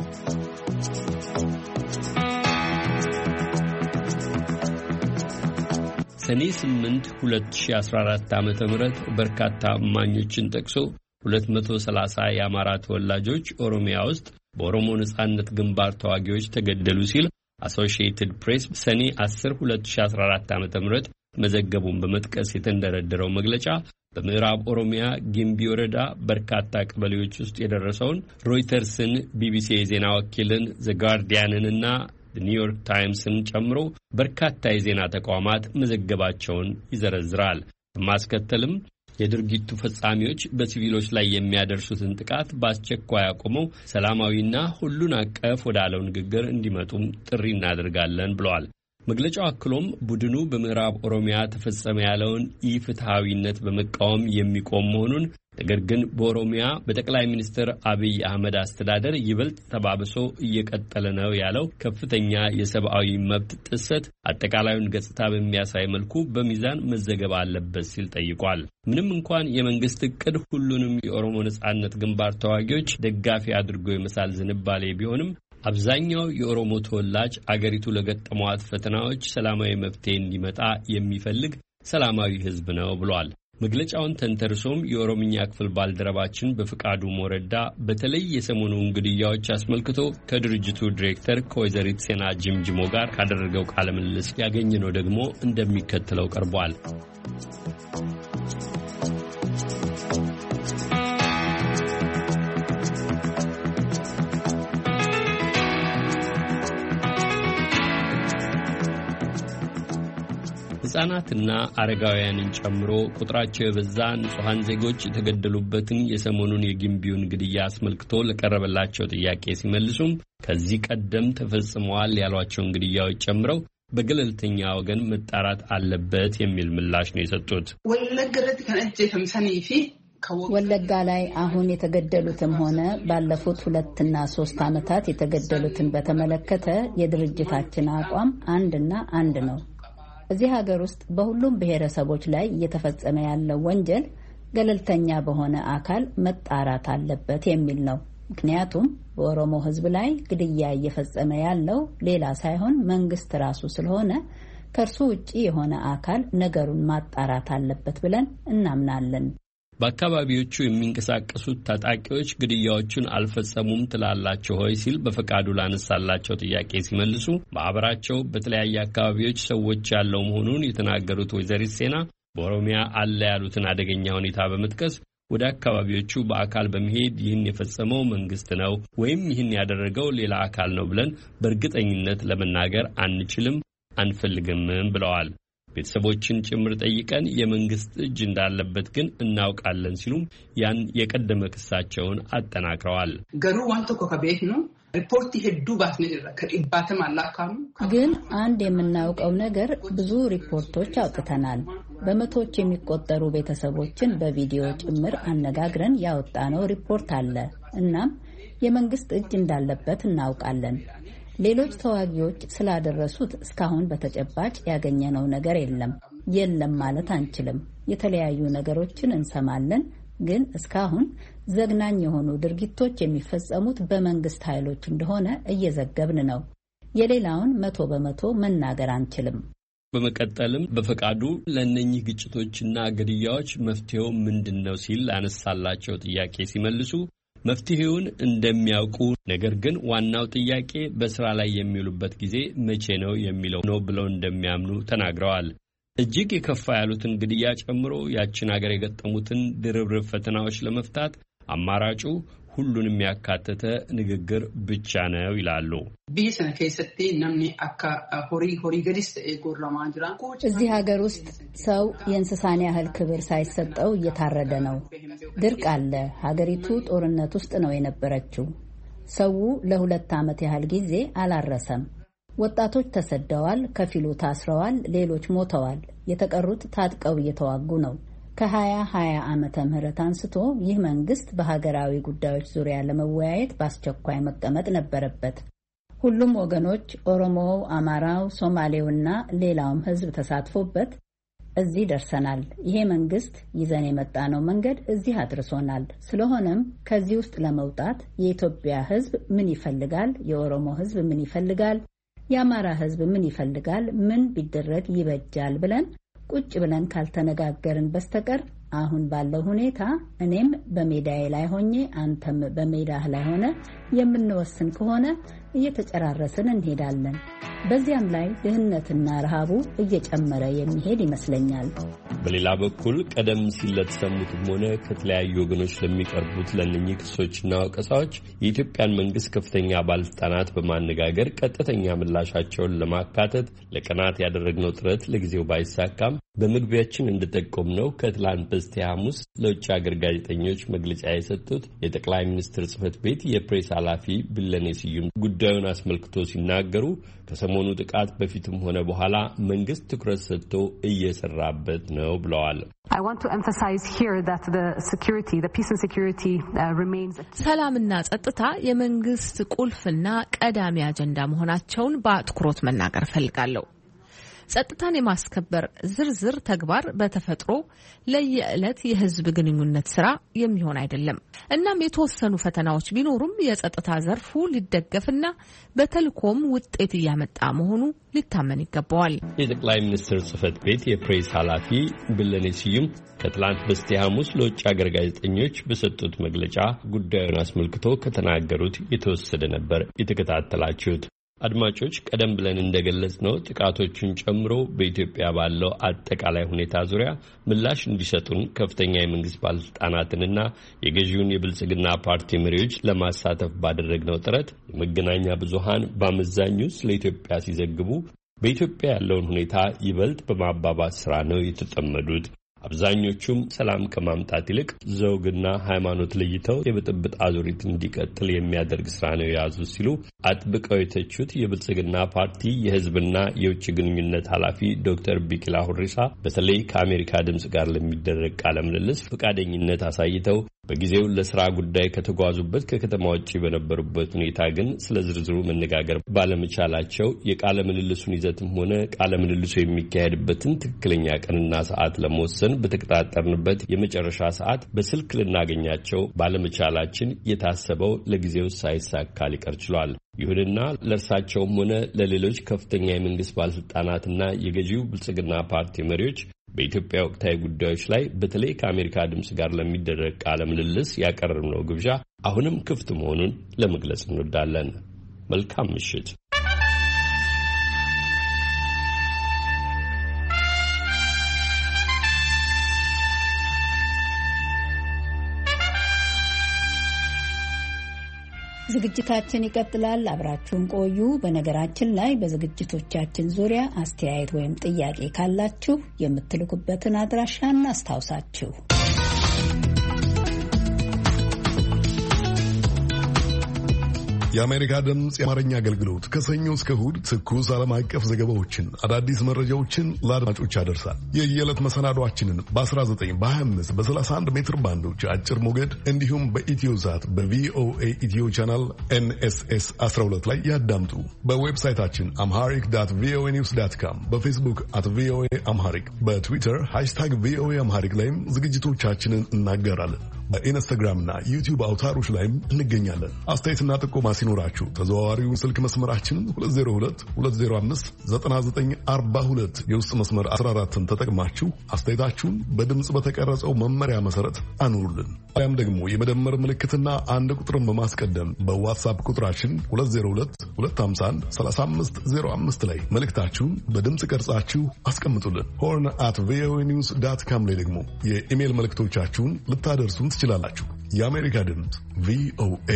ሰኔ 8 2014 ዓ.ም በርካታ እማኞችን ጠቅሶ 230 የአማራ ተወላጆች ኦሮሚያ ውስጥ በኦሮሞ ነጻነት ግንባር ተዋጊዎች ተገደሉ ሲል አሶሺየትድ ፕሬስ ሰኔ 10 2014 ዓ.ም መዘገቡን በመጥቀስ የተንደረደረው መግለጫ በምዕራብ ኦሮሚያ ጊምቢ ወረዳ በርካታ ቀበሌዎች ውስጥ የደረሰውን ሮይተርስን፣ ቢቢሲ የዜና ወኪልን፣ ዘ ጋርዲያንንና ኒውዮርክ ታይምስን ጨምሮ በርካታ የዜና ተቋማት መዘገባቸውን ይዘረዝራል። በማስከተልም የድርጊቱ ፈጻሚዎች በሲቪሎች ላይ የሚያደርሱትን ጥቃት በአስቸኳይ አቁመው ሰላማዊና ሁሉን አቀፍ ወዳለው ንግግር እንዲመጡም ጥሪ እናደርጋለን ብለዋል። መግለጫው አክሎም ቡድኑ በምዕራብ ኦሮሚያ ተፈጸመ ያለውን ኢፍትሐዊነት በመቃወም የሚቆም መሆኑን፣ ነገር ግን በኦሮሚያ በጠቅላይ ሚኒስትር አብይ አህመድ አስተዳደር ይበልጥ ተባብሶ እየቀጠለ ነው ያለው ከፍተኛ የሰብአዊ መብት ጥሰት አጠቃላዩን ገጽታ በሚያሳይ መልኩ በሚዛን መዘገብ አለበት ሲል ጠይቋል። ምንም እንኳን የመንግስት እቅድ ሁሉንም የኦሮሞ ነጻነት ግንባር ተዋጊዎች ደጋፊ አድርጎ የመሳል ዝንባሌ ቢሆንም አብዛኛው የኦሮሞ ተወላጅ አገሪቱ ለገጠሟት ፈተናዎች ሰላማዊ መፍትሄ እንዲመጣ የሚፈልግ ሰላማዊ ሕዝብ ነው ብሏል። መግለጫውን ተንተርሶም የኦሮምኛ ክፍል ባልደረባችን በፍቃዱ ሞረዳ በተለይ የሰሞኑን ግድያዎች አስመልክቶ ከድርጅቱ ዲሬክተር ከወይዘሪት ሴና ጅምጅሞ ጋር ካደረገው ቃለ ምልልስ ያገኘነው ደግሞ እንደሚከተለው ቀርቧል። ሕፃናትና አረጋውያንን ጨምሮ ቁጥራቸው የበዛ ንጹሐን ዜጎች የተገደሉበትን የሰሞኑን የጊምቢውን ግድያ አስመልክቶ ለቀረበላቸው ጥያቄ ሲመልሱም ከዚህ ቀደም ተፈጽመዋል ያሏቸውን ግድያዎች ጨምረው በገለልተኛ ወገን መጣራት አለበት የሚል ምላሽ ነው የሰጡት። ወለጋ ላይ አሁን የተገደሉትም ሆነ ባለፉት 2 እና 3 ዓመታት የተገደሉትን በተመለከተ የድርጅታችን አቋም አንድና አንድ ነው። እዚህ ሀገር ውስጥ በሁሉም ብሔረሰቦች ላይ እየተፈጸመ ያለው ወንጀል ገለልተኛ በሆነ አካል መጣራት አለበት የሚል ነው። ምክንያቱም በኦሮሞ ሕዝብ ላይ ግድያ እየፈጸመ ያለው ሌላ ሳይሆን መንግስት ራሱ ስለሆነ ከእርሱ ውጪ የሆነ አካል ነገሩን ማጣራት አለበት ብለን እናምናለን። በአካባቢዎቹ የሚንቀሳቀሱት ታጣቂዎች ግድያዎቹን አልፈጸሙም ትላላችሁ ሆይ ሲል በፈቃዱ ላነሳላቸው ጥያቄ ሲመልሱ ማህበራቸው በተለያየ አካባቢዎች ሰዎች ያለው መሆኑን የተናገሩት ወይዘሪት ሴና በኦሮሚያ አለ ያሉትን አደገኛ ሁኔታ በመጥቀስ ወደ አካባቢዎቹ በአካል በመሄድ ይህን የፈጸመው መንግስት ነው ወይም ይህን ያደረገው ሌላ አካል ነው ብለን በእርግጠኝነት ለመናገር አንችልም አንፈልግምም ብለዋል። ቤተሰቦችን ጭምር ጠይቀን የመንግስት እጅ እንዳለበት ግን እናውቃለን ሲሉም ያን የቀደመ ክሳቸውን አጠናክረዋል። ገሩ ዋንቶ ኮከቤት ነው ሪፖርት ሄዱ ባስነ ከኢባተም አላካኑ ግን አንድ የምናውቀው ነገር ብዙ ሪፖርቶች አውጥተናል። በመቶዎች የሚቆጠሩ ቤተሰቦችን በቪዲዮ ጭምር አነጋግረን ያወጣነው ሪፖርት አለ። እናም የመንግስት እጅ እንዳለበት እናውቃለን። ሌሎች ተዋጊዎች ስላደረሱት እስካሁን በተጨባጭ ያገኘነው ነገር የለም ማለት አንችልም። የተለያዩ ነገሮችን እንሰማለን፣ ግን እስካሁን ዘግናኝ የሆኑ ድርጊቶች የሚፈጸሙት በመንግስት ኃይሎች እንደሆነ እየዘገብን ነው። የሌላውን 100% መናገር አንችልም። በመቀጠልም በፈቃዱ ለእነኚህ ግጭቶችና ግድያዎች መፍትሄው ምንድነው ሲል አነሳላቸው ጥያቄ ሲመልሱ መፍትሄውን እንደሚያውቁ ነገር ግን ዋናው ጥያቄ በስራ ላይ የሚውሉበት ጊዜ መቼ ነው የሚለው ነው ብለው እንደሚያምኑ ተናግረዋል። እጅግ የከፋ ያሉትን ግድያ ጨምሮ ያችን ሀገር የገጠሙትን ድርብርብ ፈተናዎች ለመፍታት አማራጩ ሁሉንም ያካተተ ንግግር ብቻ ነው ይላሉ። ቢሰነ ከሰቲ ነምኒ አካ ሆሪ ገዲስ ኤጎራማ ጅራ እዚህ ሀገር ውስጥ ሰው የእንስሳን ያህል ክብር ሳይሰጠው እየታረደ ነው። ድርቅ አለ። ሀገሪቱ ጦርነት ውስጥ ነው የነበረችው። ሰው ለ2 ዓመት ያህል ጊዜ አላረሰም። ወጣቶች ተሰደዋል፣ ከፊሉ ታስረዋል፣ ሌሎች ሞተዋል። የተቀሩት ታጥቀው እየተዋጉ ነው። ከ2020 ዓመተ ምህረት አንስቶ ይህ መንግስት በሀገራዊ ጉዳዮች ዙሪያ ለመወያየት በአስቸኳይ መቀመጥ ነበረበት። ሁሉም ወገኖች ኦሮሞው፣ አማራው፣ ሶማሌውና ሌላውም ህዝብ ተሳትፎበት እዚህ ደርሰናል። ይሄ መንግስት ይዘን የመጣነው መንገድ እዚህ አድርሶናል። ስለሆነም ከዚህ ውስጥ ለመውጣት የኢትዮጵያ ህዝብ ምን ይፈልጋል? የኦሮሞ ህዝብ ምን ይፈልጋል? የአማራ ህዝብ ምን ይፈልጋል? ምን ቢደረግ ይበጃል ብለን ቁጭ ብለን ካልተነጋገርን በስተቀር አሁን ባለው ሁኔታ እኔም በሜዳዬ ላይ ሆኜ አንተም በሜዳህ ላይ ሆነ የምንወስን ከሆነ እየተጨራረስን እንሄዳለን። በዚያም ላይ ድህነትና ረሃቡ እየጨመረ የሚሄድ ይመስለኛል። በሌላ በኩል ቀደም ሲል ለተሰሙትም ሆነ ከተለያዩ ወገኖች ለሚቀርቡት ለእነኚህ ክሶችና ወቀሳዎች የኢትዮጵያን መንግስት ከፍተኛ ባለስልጣናት በማነጋገር ቀጥተኛ ምላሻቸውን ለማካተት ለቀናት ያደረግነው ጥረት ለጊዜው ባይሳካም በመግቢያችን እንደጠቆምነው ከትላንት በስቲያ ሐሙስ ለውጭ ሀገር ጋዜጠኞች መግለጫ የሰጡት የጠቅላይ ሚኒስትር ጽህፈት ቤት የፕሬስ ኃላፊ ቢለኔ ስዩም ጉዳዩን አስመልክቶ ሲናገሩ ከሰሞኑ ጥቃት በፊትም ሆነ በኋላ መንግስት ትኩረት ሰጥቶ እየሰራበት ነው ብለዋል። ሰላምና ጸጥታ የመንግስት ቁልፍና ቀዳሚ አጀንዳ መሆናቸውን በአትኩሮት መናገር እፈልጋለሁ። ጸጥታን የማስከበር ዝርዝር ተግባር በተፈጥሮ ለየዕለት የህዝብ ግንኙነት ስራ የሚሆን አይደለም። እናም የተወሰኑ ፈተናዎች ቢኖሩም የጸጥታ ዘርፉ ሊደገፍና በተልኮም ውጤት እያመጣ መሆኑ ሊታመን ይገባዋል። የጠቅላይ ሚኒስትር ጽህፈት ቤት የፕሬስ ኃላፊ ቢለኔ ስዩም ከትላንት በስቲያ ሐሙስ ለውጭ ሀገር ጋዜጠኞች በሰጡት መግለጫ ጉዳዩን አስመልክቶ ከተናገሩት የተወሰደ ነበር የተከታተላችሁት። አድማጮች ቀደም ብለን እንደገለጽ ነው ጥቃቶቹን ጨምሮ በኢትዮጵያ ባለው አጠቃላይ ሁኔታ ዙሪያ ምላሽ እንዲሰጡን ከፍተኛ የመንግስት ባለስልጣናትንና የገዢውን የብልጽግና ፓርቲ መሪዎች ለማሳተፍ ባደረግነው ጥረት የመገናኛ ብዙሃን በአመዛኙ ስለ ኢትዮጵያ ሲዘግቡ በኢትዮጵያ ያለውን ሁኔታ ይበልጥ በማባባስ ስራ ነው የተጠመዱት። አብዛኞቹም ሰላም ከማምጣት ይልቅ ዘውግና ሃይማኖት ለይተው የብጥብጥ አዙሪት እንዲቀጥል የሚያደርግ ስራ ነው የያዙት ሲሉ አጥብቀው የተቹት የብልጽግና ፓርቲ የህዝብና የውጭ ግንኙነት ኃላፊ ዶክተር ቢቂላ ሁሪሳ በተለይ ከአሜሪካ ድምጽ ጋር ለሚደረግ ቃለ ምልልስ ፈቃደኝነት አሳይተው በጊዜው ለስራ ጉዳይ ከተጓዙበት ከከተማ ውጪ በነበሩበት ሁኔታ ግን ስለ ዝርዝሩ መነጋገር ባለመቻላቸው የቃለ ምልልሱን ይዘትም ሆነ ቃለ ምልልሱ የሚካሄድበትን ትክክለኛ ቀንና ሰዓት ለመወሰን በተቀጣጠርንበት የመጨረሻ ሰዓት በስልክ ልናገኛቸው ባለመቻላችን የታሰበው ለጊዜው ሳይሳካ ሊቀር ችሏል። ይሁንና ለእርሳቸውም ሆነ ለሌሎች ከፍተኛ የመንግስት ባለስልጣናትና የገዢው ብልጽግና ፓርቲ መሪዎች በኢትዮጵያ ወቅታዊ ጉዳዮች ላይ በተለይ ከአሜሪካ ድምፅ ጋር ለሚደረግ ቃለ ምልልስ ያቀረብነው ግብዣ አሁንም ክፍት መሆኑን ለመግለጽ እንወዳለን። መልካም ምሽት። ዝግጅታችን ይቀጥላል። አብራችሁን ቆዩ። በነገራችን ላይ በዝግጅቶቻችን ዙሪያ አስተያየት ወይም ጥያቄ ካላችሁ የምትልኩበትን አድራሻ እናስታውሳችሁ። የአሜሪካ ድምጽ የአማርኛ አገልግሎት ከሰኞ እስከ እሁድ ትኩስ ዓለም አቀፍ ዘገባዎችን፣ አዳዲስ መረጃዎችን ለአድማጮች ያደርሳል። የየዕለት መሰናዷችንን በ19 በ25 በ31 ሜትር ባንዶች አጭር ሞገድ እንዲሁም በኢትዮዛት በቪኦኤ ኢትዮ ቻናል NSS 12 ላይ ያዳምጡ። በዌብሳይታችን amharic.voanews.com፣ በፌስቡክ @voa amharic፣ በትዊተር #voa amharic ላይም ዝግጅቶቻችንን እናገራለን። በኢንስታግራምና ዩቲዩብ አውታሮች ላይም እንገኛለን። አስተያየትና ጥቆማ ሲኖራችሁ ተዘዋዋሪውን ስልክ መስመራችንን 2022059942 የውስጥ መስመር 14ን ተጠቅማችሁ አስተያየታችሁን በድምጽ በተቀረጸው መመሪያ መሰረት አኑሩልን። ያም ደግሞ የመደመር ምልክትና አንድ ቁጥርን በማስቀደም በዋትስአፕ ቁጥራችን 2022513505 ላይ መልእክታችሁን በድምጽ ቀርጻችሁ አስቀምጡልን። horn@voanews.com ላይ ደግሞ የኢሜል መልእክቶቻችሁን ልታደርሱን ትችላላችሁ። የአሜሪካ ድምፅ ቪኦኤ።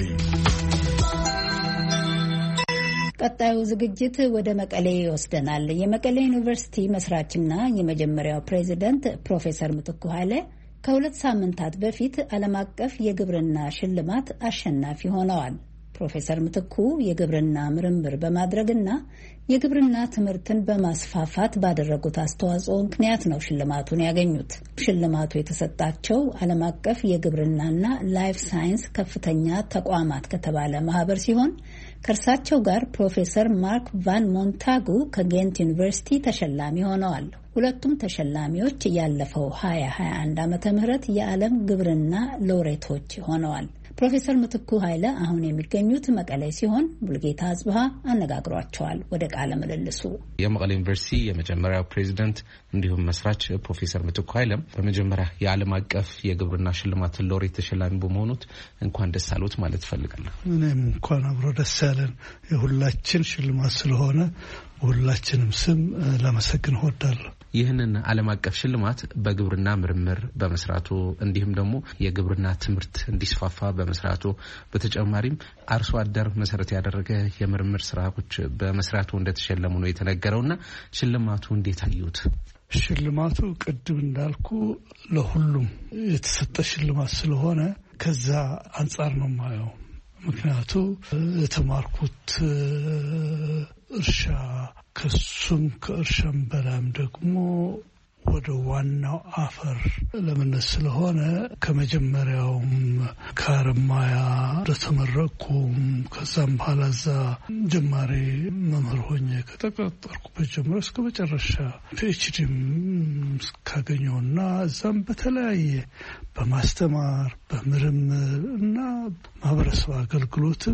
ቀጣዩ ዝግጅት ወደ መቀሌ ይወስደናል። የመቀሌ ዩኒቨርሲቲ መስራችና የመጀመሪያው ፕሬዚደንት ፕሮፌሰር ምትኩ ኃይለ ከ2 ሳምንታት በፊት ዓለም አቀፍ የግብርና ሽልማት አሸናፊ ሆነዋል። ፕሮፌሰር ምትኩ የግብርና ምርምር በማድረግና የግብርና ትምህርትን በማስፋፋት ባደረጉት አስተዋጽኦ ምክንያት ነው ሽልማቱን ያገኙት። ሽልማቱ የተሰጣቸው ዓለም አቀፍ የግብርናና ላይፍ ሳይንስ ከፍተኛ ተቋማት ከተባለ ማህበር ሲሆን ከእርሳቸው ጋር ፕሮፌሰር ማርክ ቫን ሞንታጉ ከጌንት ዩኒቨርሲቲ ተሸላሚ ሆነዋል። ሁለቱም ተሸላሚዎች ያለፈው 2021 ዓመተ ምህረት የዓለም ግብርና ሎሬቶች ሆነዋል። ፕሮፌሰር ምትኩ ኃይለ አሁን የሚገኙት መቀሌ ሲሆን ሙልጌታ አጽብሃ አነጋግሯቸዋል። ወደ ቃለ ምልልሱ የመቀሌ ዩኒቨርሲቲ የመጀመሪያው ፕሬዚደንት እንዲሁም መስራች ፕሮፌሰር ምትኩ ኃይለም በመጀመሪያ የዓለም አቀፍ የግብርና ሽልማት ሎሬት ተሸላሚ በመሆኑት እንኳን ደስ አሉት ማለት ፈልጋለሁ። እኔም እንኳን አብሮ ደስ ያለን። የሁላችን ሽልማት ስለሆነ ሁላችንም ስም ለመሰግን እወዳለሁ። ይህንን ዓለም አቀፍ ሽልማት በግብርና ምርምር በመስራቱ እንዲሁም ደግሞ የግብርና ትምህርት እንዲስፋፋ በመስራቱ በተጨማሪም አርሶ አደር መሰረት ያደረገ የምርምር ስራዎች በመስራቱ እንደተሸለሙ ነው የተነገረውና ሽልማቱ እንዴት አዩት? ሽልማቱ ቅድም እንዳልኩ ለሁሉም የተሰጠ ሽልማት ስለሆነ ከዛ አንጻር ነው ማየው። ምክንያቱ የተማርኩት እርሻ ከሱም ከእርሻም በላም ደግሞ ወደ ዋናው አፈር ለመነስ ስለሆነ ከመጀመሪያውም ከአረማያ እንደተመረኩም ከዛም በኋላ እዛ ጀማሪ መምህር ሆኜ ከተቀጠርኩበት ጀምሮ እስከ መጨረሻ ፒኤችዲም እስካገኘውና እዛም በተለያየ በማስተማር በምርምር እና ማህበረሰብ አገልግሎትም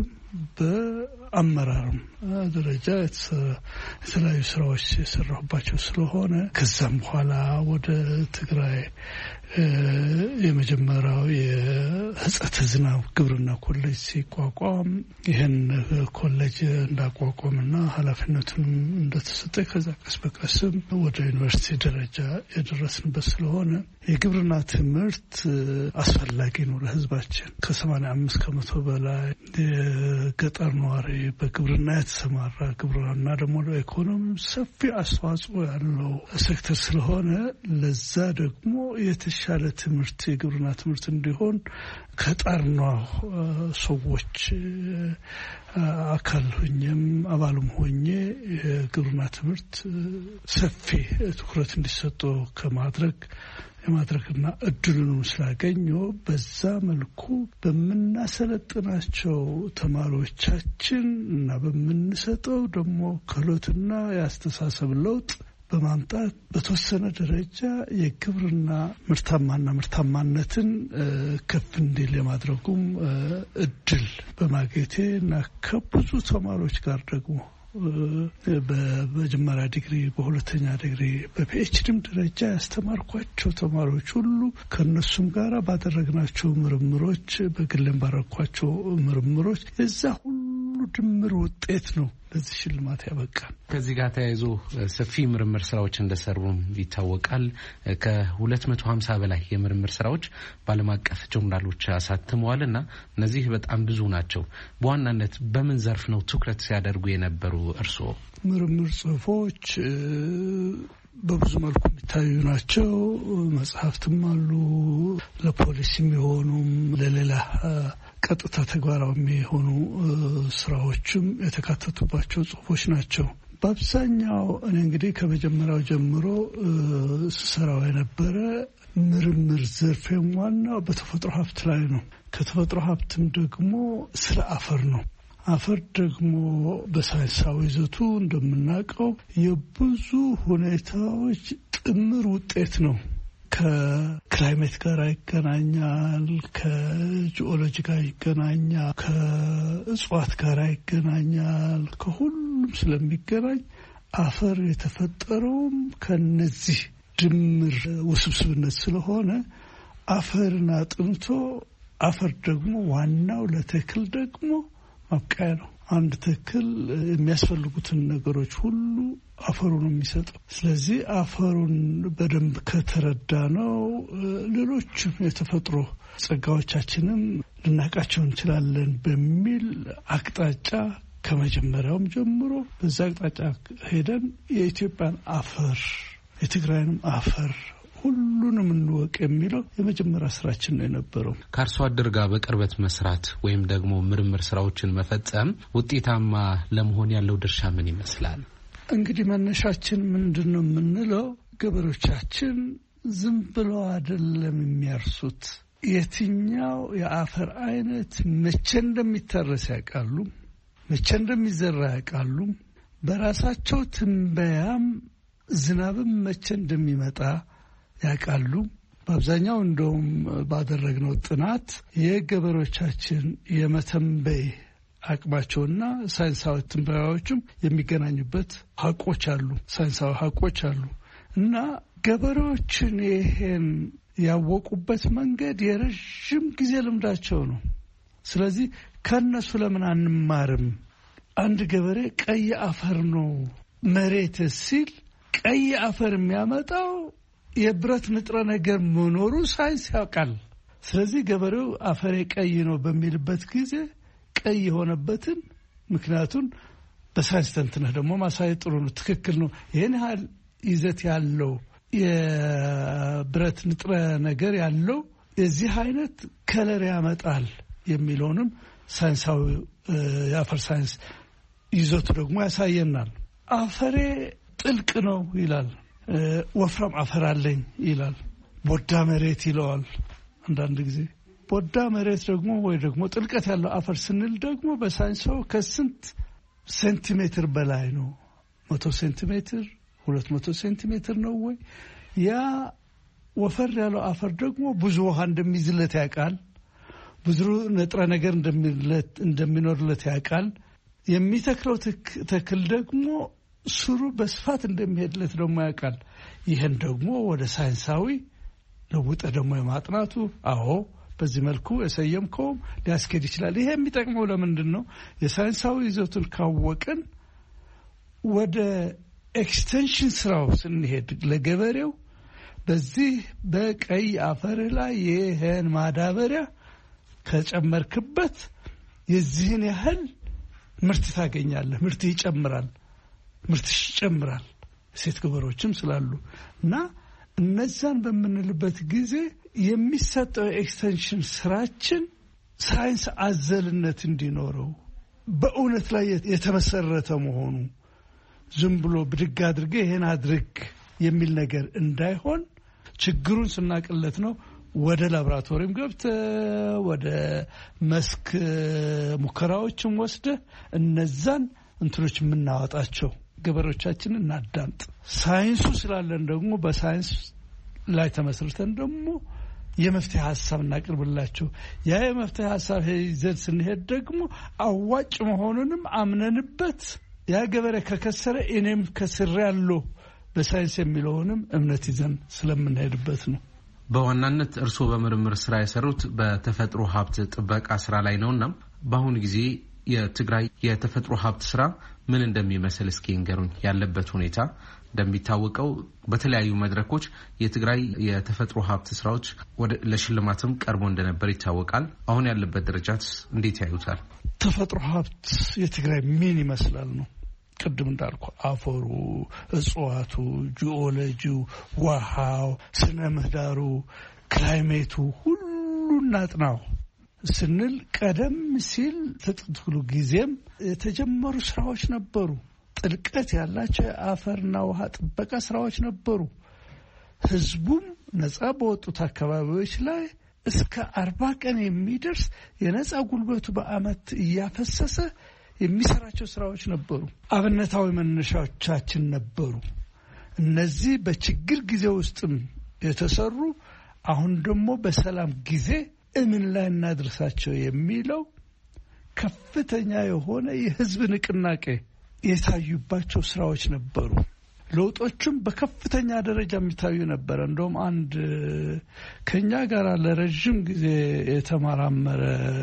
በአመራርም ደረጃ የተለያዩ ስራዎች የሰራሁባቸው ስለሆነ ከዛም በኋላ ወደ ትግራይ የመጀመሪያው የህጸተ ዝናብ ግብርና ኮሌጅ ሲቋቋም ይህን ኮሌጅ እንዳቋቋምና ኃላፊነቱን እንደተሰጠ ከዛ ቀስ በቀስም ወደ ዩኒቨርሲቲ ደረጃ የደረስንበት ስለሆነ የግብርና ትምህርት አስፈላጊ ነው ለህዝባችን። ከ85% በላይ የገጠር ነዋሪ በግብርና የተሰማራ ግብርና ደግሞ ለኢኮኖሚ ሰፊ አስተዋጽኦ ያለው ሴክተር ስለሆነ ለዛ ደግሞ የተሻለ ትምህርት የግብርና ትምህርት እንዲሆን ከጣርነው ሰዎች አካል ሆኜም አባልም ሆኜ የግብርና ትምህርት ሰፊ ትኩረት እንዲሰጠው የማድረግና እድሉን ስላገኘው በዛ መልኩ በምናሰለጥናቸው ተማሪዎቻችን እና በምንሰጠው ደግሞ ክህሎትና የአስተሳሰብ ለውጥ በማምጣት በተወሰነ ደረጃ የግብርና ምርታማነትን ከፍ እንዲል የማድረጉም እድል በማግኘቴ እና ከብዙ ተማሪዎች ጋር ደግሞ በመጀመሪያ ዲግሪ በሁለተኛ ዲግሪ በፒኤችዲም ደረጃ ያስተማርኳቸው ተማሪዎች ሁሉ ከነሱም ጋር ባደረግናቸው ምርምሮች በግልም ባረኳቸው ምርምሮች እዛ ሁሉ ድምር ውጤት ነው ለዚህ ሽልማት ያበቃል። ከዚህ ጋር ተያይዞ ሰፊ ምርምር ስራዎች እንደሰሩም ይታወቃል። ከ250 በላይ የምርምር ስራዎች በዓለም አቀፍ ጆርናሎች አሳትመዋልና እነዚህ በጣም ብዙ ናቸው። በዋናነት በምን ዘርፍ ነው ትኩረት ሲያደርጉ የነበሩ እርስዎ? ምርምር ጽሁፎች በብዙ መልኩ የሚታዩ ናቸው። መጽሐፍትም አሉ። ለፖሊሲም የሆኑም ለሌላ ቀጥታ ተግባራዊ የሚሆኑ ስራዎችም የተካተቱባቸው ጽሁፎች ናቸው። በአብዛኛው እኔ እንግዲህ ከመጀመሪያው ጀምሮ ስራው የነበረ ምርምር ዘርፌም ዋናው በተፈጥሮ ሀብት ላይ ነው። ከተፈጥሮ ሀብትም ደግሞ ስለ አፈር ነው። አፈር ደግሞ በሳይንሳዊ ይዘቱ እንደምናውቀው የብዙ ሁኔታዎች ጥምር ውጤት ነው። ከክላይሜት ጋር ይገናኛል፣ ከጂኦሎጂ ጋር ይገናኛል፣ ከእጽዋት ጋር ይገናኛል። ከሁሉም ስለሚገናኝ አፈር የተፈጠረውም ከነዚህ ድምር ውስብስብነት ስለሆነ አፈርን አጥንቶ አፈር ደግሞ ዋናው ለተክል ደግሞ ማብቃያ ነው። አንድ ተክል የሚያስፈልጉትን ነገሮች ሁሉ አፈሩ ነው የሚሰጠው። ስለዚህ አፈሩን በደንብ ከተረዳ ነው ሌሎችም የተፈጥሮ ጸጋዎቻችንም ልናቃቸው እንችላለን በሚል አቅጣጫ ከመጀመሪያውም ጀምሮ በዛ አቅጣጫ ሄደን የኢትዮጵያን አፈር የትግራይንም አፈር ሁሉንም እንወቅ የሚለው የመጀመሪያ ስራችን ነው የነበረው። ከአርሶ አደር ጋር በቅርበት መስራት ወይም ደግሞ ምርምር ስራዎችን መፈጸም ውጤታማ ለመሆን ያለው ድርሻ ምን ይመስላል? እንግዲህ መነሻችን ምንድነው የምንለው ገበሬዎቻችን ዝም ብለው አይደለም የሚያርሱት። የትኛው የአፈር አይነት መቼ እንደሚታረስ ያውቃሉ፣ መቼ እንደሚዘራ ያውቃሉ። በራሳቸው ትንበያም ዝናብም መቼ እንደሚመጣ ያውቃሉ። በአብዛኛው እንደውም ባደረግነው ጥናት የገበሬዎቻችን የመተንበይ አቅማቸውና ሳይንሳዊ ትንበያዎችም የሚገናኙበት ሀቆች አሉ፣ ሳይንሳዊ ሀቆች አሉ እና ገበሬዎችን ይሄን ያወቁበት መንገድ የረጅም ጊዜ ልምዳቸው ነው። ስለዚህ ከነሱ ለምን አንማርም? አንድ ገበሬ ቀይ አፈር ነው መሬት ሲል ቀይ አፈር የሚያመጣው የብረት ንጥረ ነገር መኖሩ ሳይንስ ያውቃል። ስለዚህ ገበሬው አፈሬ ቀይ ነው በሚልበት ጊዜ ቀይ የሆነበትን ምክንያቱን በሳይንስ ተንትነህ ደግሞ ማሳየት ጥሩ ነው፣ ትክክል ነው። ይህን ያህል ይዘት ያለው የብረት ንጥረ ነገር ያለው የዚህ አይነት ከለር ያመጣል የሚለውንም ሳይንሳዊ የአፈር ሳይንስ ይዘቱ ደግሞ ያሳየናል። አፈሬ ጥልቅ ነው ይላል፣ ወፍራም አፈር አለኝ ይላል። ቦዳ መሬት ይለዋል። አንዳንድ ጊዜ ቦዳ መሬት ደግሞ ወይ ደግሞ ጥልቀት ያለው አፈር ስንል ደግሞ በሳይንሱ ከስንት ሴንቲሜትር በላይ ነው? 100 ሴንቲሜትር 200 ሴንቲሜትር ነው ወይ? ያ ወፈር ያለው አፈር ደግሞ ብዙ ውሃ እንደሚይዝለት ያውቃል። ብዙ ንጥረ ነገር እንደሚኖርለት ያውቃል። የሚተክለው ተክል ደግሞ ስሩ በስፋት እንደሚሄድለት ደግሞ ያውቃል። ይሄን ደግሞ ወደ ሳይንሳዊ ለውጠ ደግሞ የማጥናቱ በዚህ መልኩ የሰየምከውም ሊያስኬድ ይችላል። ይሄ የሚጠቅመው ለምንድን ነው? የሳይንሳዊ ይዘቱን ካወቅን ወደ ኤክስቴንሽን ስራው ስንሄድ ለገበሬው በዚህ በቀይ አፈር ላይ ይሄን ማዳበሪያ ከጨመርክበት የዚህን ያህል ምርት ታገኛለህ፣ ምርት ይጨምራል፣ ምርትሽ ይጨምራል። ሴት ገበሬዎችም ስላሉ እና እነዛን በምንልበት ጊዜ የሚሰጠው ኤክስቴንሽን ስራችን ሳይንስ አዘልነት እንዲኖረው በእውነት ላይ የተመሰረተ መሆኑ ዝም ብሎ ብድግ አድርገ ይሄን አድርግ የሚል ነገር እንዳይሆን ችግሩን ስናቅለት ነው ወደ ላቦራቶሪም ገብተ ወደ መስክ ሙከራዎችም ወስደ እነዛን እንትኖች የምናወጣቸው። ገበሬዎቻችንን እናዳምጥ። ሳይንሱ ስላለን ደግሞ በሳይንስ ላይ ተመስርተን ደግሞ የመፍትሄ ሐሳብ እናቀርብላቸው። ያ የመፍትሄ ሐሳብ ይዘን ስንሄድ ደግሞ አዋጭ መሆኑንም አምነንበት ያ ገበሬ ከከሰረ እኔም ከስሬያለሁ በሳይንስ የሚለውንም እምነት ይዘን ስለምንሄድበት ነው። በዋናነት እርሶ በምርምር ስራ የሰሩት በተፈጥሮ ሀብት ጥበቃ ስራ ላይ ነውና በአሁኑ ጊዜ የትግራይ የተፈጥሮ ሀብት ስራ ምን እንደሚመስል እስኪ ንገሩኝ። ያለበት ሁኔታ እንደሚታወቀው በተለያዩ መድረኮች የትግራይ የተፈጥሮ ሀብት ስራዎች ወደ ለሽልማትም ቀርቦ እንደነበር ይታወቃል። አሁን ያለበት ደረጃት እንዴት ያዩታል? ተፈጥሮ ሀብት የትግራይ ምን ይመስላል ነው? ቅድም እንዳልኩ አፈሩ፣ እጽዋቱ፣ ጂኦሎጂው፣ ውሃው፣ ስነ ምህዳሩ፣ ክላይሜቱ ሁሉን ናጥናው ስንል ቀደም ሲል ተጥንትሉ ጊዜም የተጀመሩ ስራዎች ነበሩ። ጥልቀት ያላቸው የአፈርና ውሃ ጥበቃ ስራዎች ነበሩ። ህዝቡም ነፃ በወጡት አካባቢዎች ላይ እስከ 40 ቀን የሚደርስ የነፃ ጉልበቱ በአመት እያፈሰሰ የሚሰራቸው ስራዎች ነበሩ። አብነታዊ መነሻዎቻችን ነበሩ። እነዚህ በችግር ጊዜ ውስጥም የተሰሩ አሁን ደግሞ በሰላም ጊዜ እምን ላይ እናድርሳቸው የሚለው ከፍተኛ የሆነ የህዝብ ንቅናቄ የታዩባቸው ስራዎች ነበሩ። ለውጦቹም በከፍተኛ ደረጃ የሚታዩ ነበር። እንደውም አንድ ከኛ ጋር ለረጅም ጊዜ የተማራመረ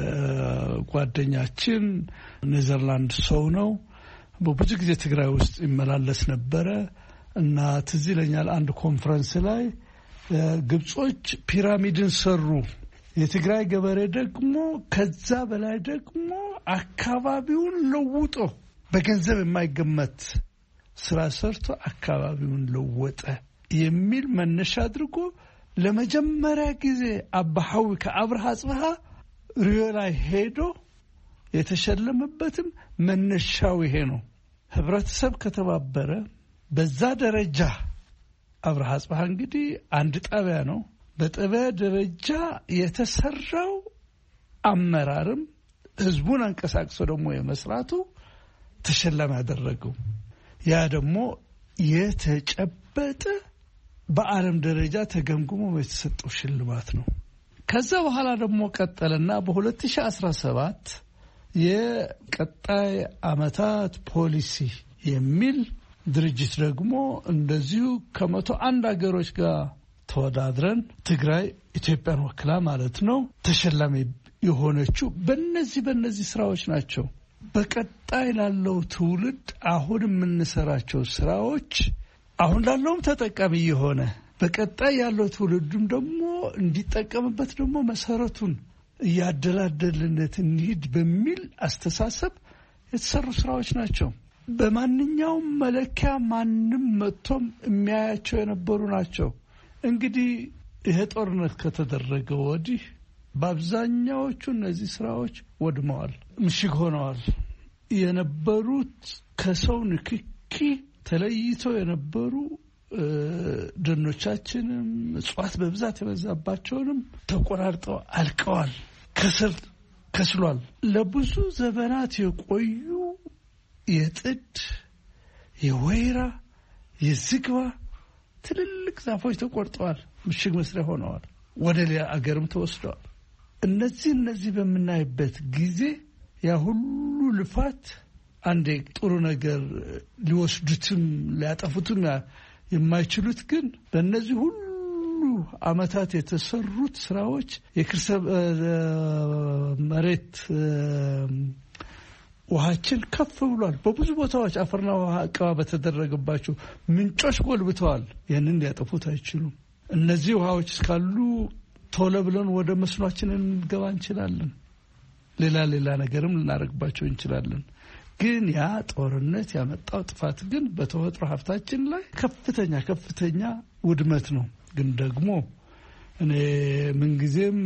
ጓደኛችን ኔዘርላንድ ሰው ነው። በብዙ ጊዜ ትግራይ ውስጥ ይመላለስ ነበረ እና ትዝ ይለኛል አንድ ኮንፈረንስ ላይ ግብጾች ፒራሚድን ሰሩ፣ የትግራይ ገበሬ ደግሞ ከዛ በላይ ደግሞ አካባቢውን ለውጦ በገንዘብ የማይገመት ስራ ሰርቶ አካባቢውን ለወጠ የሚል መነሻ አድርጎ ለመጀመሪያ ጊዜ አባሃዊ ከአብርሃ ጽብሃ ሪዮ ላይ ሄዶ የተሸለመበትም መነሻው ይሄ ነው። ህብረተሰብ ከተባበረ በዛ ደረጃ አብርሃ ጽብሃ እንግዲህ አንድ ጣቢያ ነው። በጣቢያ ደረጃ የተሰራው አመራርም ህዝቡን አንቀሳቅሶ ደግሞ የመስራቱ ተሸላሚ ያደረገው ያ ደግሞ የተጨበጠ በዓለም ደረጃ ተገምግሞ የተሰጠው ሽልማት ነው። ከዛ በኋላ ደግሞ ቀጠለና በ2017 የቀጣይ አመታት ፖሊሲ የሚል ድርጅት ደግሞ እንደዚሁ ከ101 ሀገሮች ጋር ተወዳድረን ትግራይ ኢትዮጵያን ወክላ ማለት ነው ተሸላሚ የሆነችው በእነዚህ ስራዎች ናቸው። በቀጣይ ላለው ትውልድ አሁን የምንሰራቸው ስራዎች አሁን ላለውም ተጠቃሚ የሆነ በቀጣይ ያለው ትውልድም ደግሞ እንዲጠቀምበት ደግሞ መሰረቱን እያደላደልነት እንሂድ በሚል አስተሳሰብ የተሰሩ ስራዎች ናቸው። በማንኛውም መለኪያ ማንም መጥቶም የሚያያቸው የነበሩ ናቸው። እንግዲህ ይሄ ጦርነት ከተደረገ ወዲህ በአብዛኛዎቹ እነዚህ ስራዎች ወድመዋል፣ ምሽግ ሆነዋል። የነበሩት ከሰው ንክኪ ተለይተው የነበሩ ደኖቻችንም እጽዋት በብዛት የበዛባቸውንም ተቆራርጠው አልቀዋል፣ ከስሏል። ለብዙ ዘመናት የቆዩ የጥድ፣ የወይራ፣ የዝግባ ትልልቅ ዛፎች ተቆርጠዋል፣ ምሽግ መስሪያ ሆነዋል፣ ወደ ሌላ አገርም ተወስደዋል። እነዚህ በምናይበት ጊዜ ያ ሁሉ ልፋት አንዴ ጥሩ ነገር ሊወስዱትም ሊያጠፉትም የማይችሉት ግን በእነዚህ ሁሉ አመታት የተሰሩት ስራዎች የክርሰ መሬት ውሃችን ከፍ ብሏል። በብዙ ቦታዎች አፈርና ውሃ አቀባ በተደረገባቸው ምንጮች ጎልብተዋል። ያንን ሊያጠፉት አይችሉም። እነዚህ ውሃዎች እስካሉ ቶሎ ብለን ወደ መስኗችን እንገባ እንችላለን። ሌላ ነገርም ልናደርግባቸው እንችላለን። ግን ያ ጦርነት ያመጣው ጥፋት ግን በተፈጥሮ ሀብታችን ላይ ከፍተኛ ውድመት ነው። ግን ደግሞ እኔ ምንጊዜም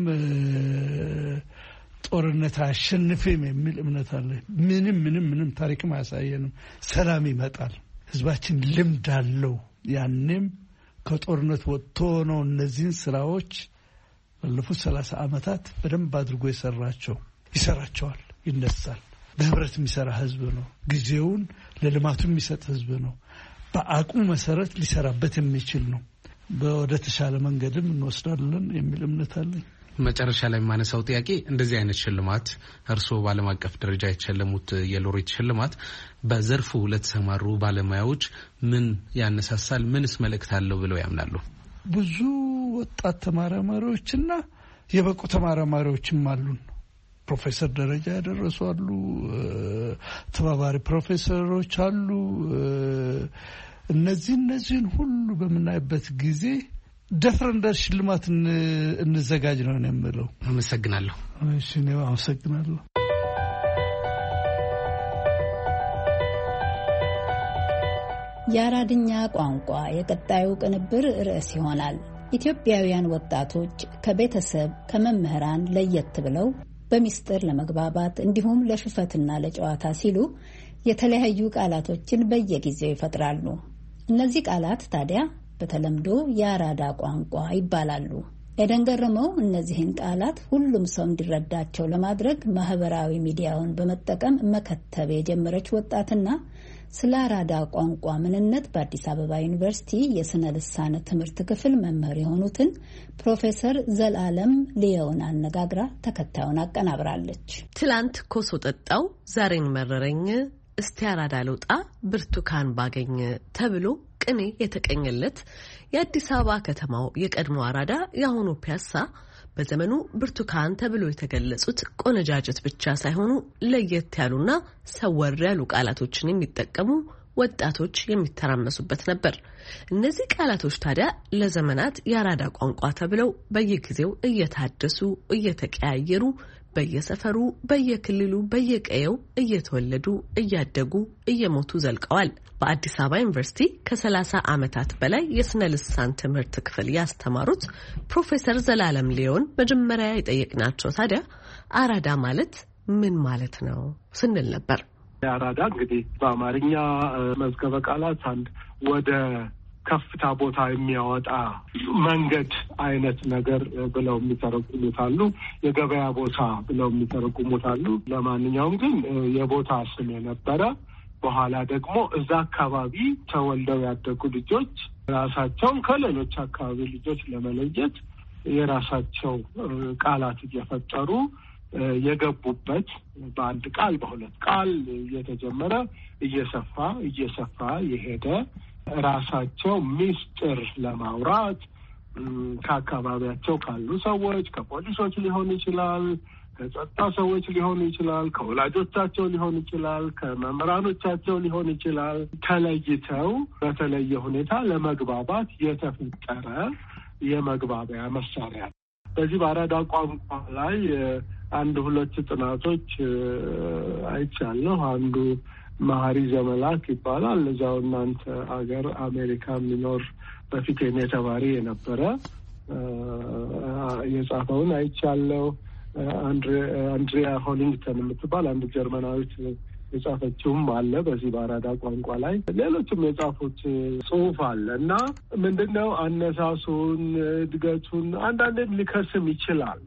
ጦርነት አሸንፈም የሚል እምነት አለ። ምንም ታሪክም አያሳየንም። ሰላም ይመጣል። ህዝባችን ልምድ አለው። ያንም ከጦርነት ወጥቶ ነው እነዚህን ስራዎች ባለፉት 30 አመታት በደንብ አድርጎ ይሰራቸዋል። ይነሳል። በህብረት የሚሰራ ህዝብ ነው። ጊዜውን ለልማቱ የሚሰጥ ህዝብ ነው። በአቅሙ መሰረት ሊሰራበት የሚችል ነው። ወደ ተሻለ መንገድም እንወስዳለን የሚል እምነት አለኝ። መጨረሻ ላይ ማነሳው ጥያቄ እንደዚህ አይነት ሽልማት እርስዎ ባለም አቀፍ ደረጃ የተሸለሙት የሎሬት ሽልማት በዘርፉ ለተሰማሩ ባለሙያዎች ምን ያነሳሳል? ምንስ መልእክት አለው ብለው ያምናሉ? ብዙ ወጣት ተመራማሪዎችና የበቁ ተመራማሪዎችም አሉን። ፕሮፌሰር ደረጃ ያደረሱ አሉ፣ ተባባሪ ፕሮፌሰሮች አሉ። እነዚህን ሁሉ በመናይበት ጊዜ ደፍረን ሽልማት እንዘጋጅ ነው የምለው። አመሰግናለሁ። እሺ ነው አመሰግናለሁ። የአራድኛ ቋንቋ የቀጣዩ ቅንብር ርዕስ ይሆናል። ኢትዮጵያውያን ወጣቶች ከቤተሰብ ከመምህራን ለየት ብለው በሚስጥር ለመግባባት እንዲሁም ለሽፈትና ለጨዋታ ሲሉ የተለያዩ ቃላቶችን በየጊዜው ይፈጥራሉ። እነዚህ ቃላት ታዲያ በተለምዶ የአራዳ ቋንቋ ይባላሉ። ኤደን ገረመው እነዚህን ቃላት ሁሉም ሰው እንዲረዳቸው ለማድረግ ማህበራዊ ሚዲያውን በመጠቀም መከተብ የጀመረች ወጣትና ስለ አራዳ ቋንቋ ምንነት በአዲስ አበባ ዩኒቨርሲቲ የስነ ልሳን ትምህርት ክፍል መምህር የሆኑትን ፕሮፌሰር ዘላለም ሊዮን አነጋግራ ተከታዩን አቀናብራለች። ትላንት ኮሶ ጠጣው ዛሬን መረረኝ እስቲ አራዳ ልውጣ ብርቱካን ባገኝ ተብሎ ቅኔ የተቀኘለት የአዲስ አበባ ከተማው የቀድሞ አራዳ የአሁኑ ፒያሳ በዘመኑ ብርቱካን ተብሎ የተገለጹት ቆነጃጀት ብቻ ሳይሆኑ ለየት ያሉና ሰወር ያሉ ቃላቶችን የሚጠቀሙ ወጣቶች የሚተራመሱበት ነበር። እነዚህ ቃላቶች ታዲያ ለዘመናት የአራዳ ቋንቋ ተብለው በየጊዜው እየታደሱ እየተቀያየሩ በየሰፈሩ በየክልሉ በየቀየው እየተወለዱ እያደጉ እየሞቱ ዘልቀዋል። በአዲስ አበባ ዩኒቨርሲቲ ከ30 ዓመታት በላይ የስነ ልሳን ትምህርት ክፍል ያስተማሩት ፕሮፌሰር ዘላለም ሊዮን መጀመሪያ የጠየቅናቸው ታዲያ አራዳ ማለት ምን ማለት ነው ስንል ነበር። አራዳ እንግዲህ በአማርኛ መዝገበ ቃላት አንድ ወደ ከፍታ ቦታ የሚያወጣ መንገድ አይነት ነገር ብለው የሚተረጉሙት አሉ። የገበያ ቦታ ብለው የሚተረጉሙት አሉ። ለማንኛውም ግን የቦታ ስም የነበረ በኋላ ደግሞ እዛ አካባቢ ተወልደው ያደጉ ልጆች ራሳቸውን ከሌሎች አካባቢ ልጆች ለመለየት የራሳቸው ቃላት እየፈጠሩ የገቡበት በአንድ ቃል በሁለት ቃል እየተጀመረ እየሰፋ የሄደ ራሳቸው ሚስጥር ለማውራት ከአካባቢያቸው ካሉ ሰዎች ከፖሊሶች ሊሆን ይችላል፣ ከጸጥታ ሰዎች ሊሆን ይችላል፣ ከወላጆቻቸው ሊሆን ይችላል፣ ከመምህራኖቻቸው ሊሆን ይችላል፣ ተለይተው በተለየ ሁኔታ ለመግባባት የተፈጠረ የመግባቢያ መሳሪያ። በዚህ በአራዳ ቋንቋ ላይ አንድ ሁለት ጥናቶች አይቻለሁ። አንዱ መሀሪ ዘመላክ ይባላል። እዛው እናንተ አገር አሜሪካ የሚኖር በፊት የኔ ተማሪ የነበረ የጻፈውን አይቻለሁ። አንድሪያ ሆሊንግተን የምትባል አንድ ጀርመናዊት የጻፈችውም አለ በዚህ በአራዳ ቋንቋ ላይ። ሌሎችም የጻፉት ጽሑፍ አለ እና ምንድነው አነሳሱን እድገቱን አንዳንዴም ሊከስም ይችላል።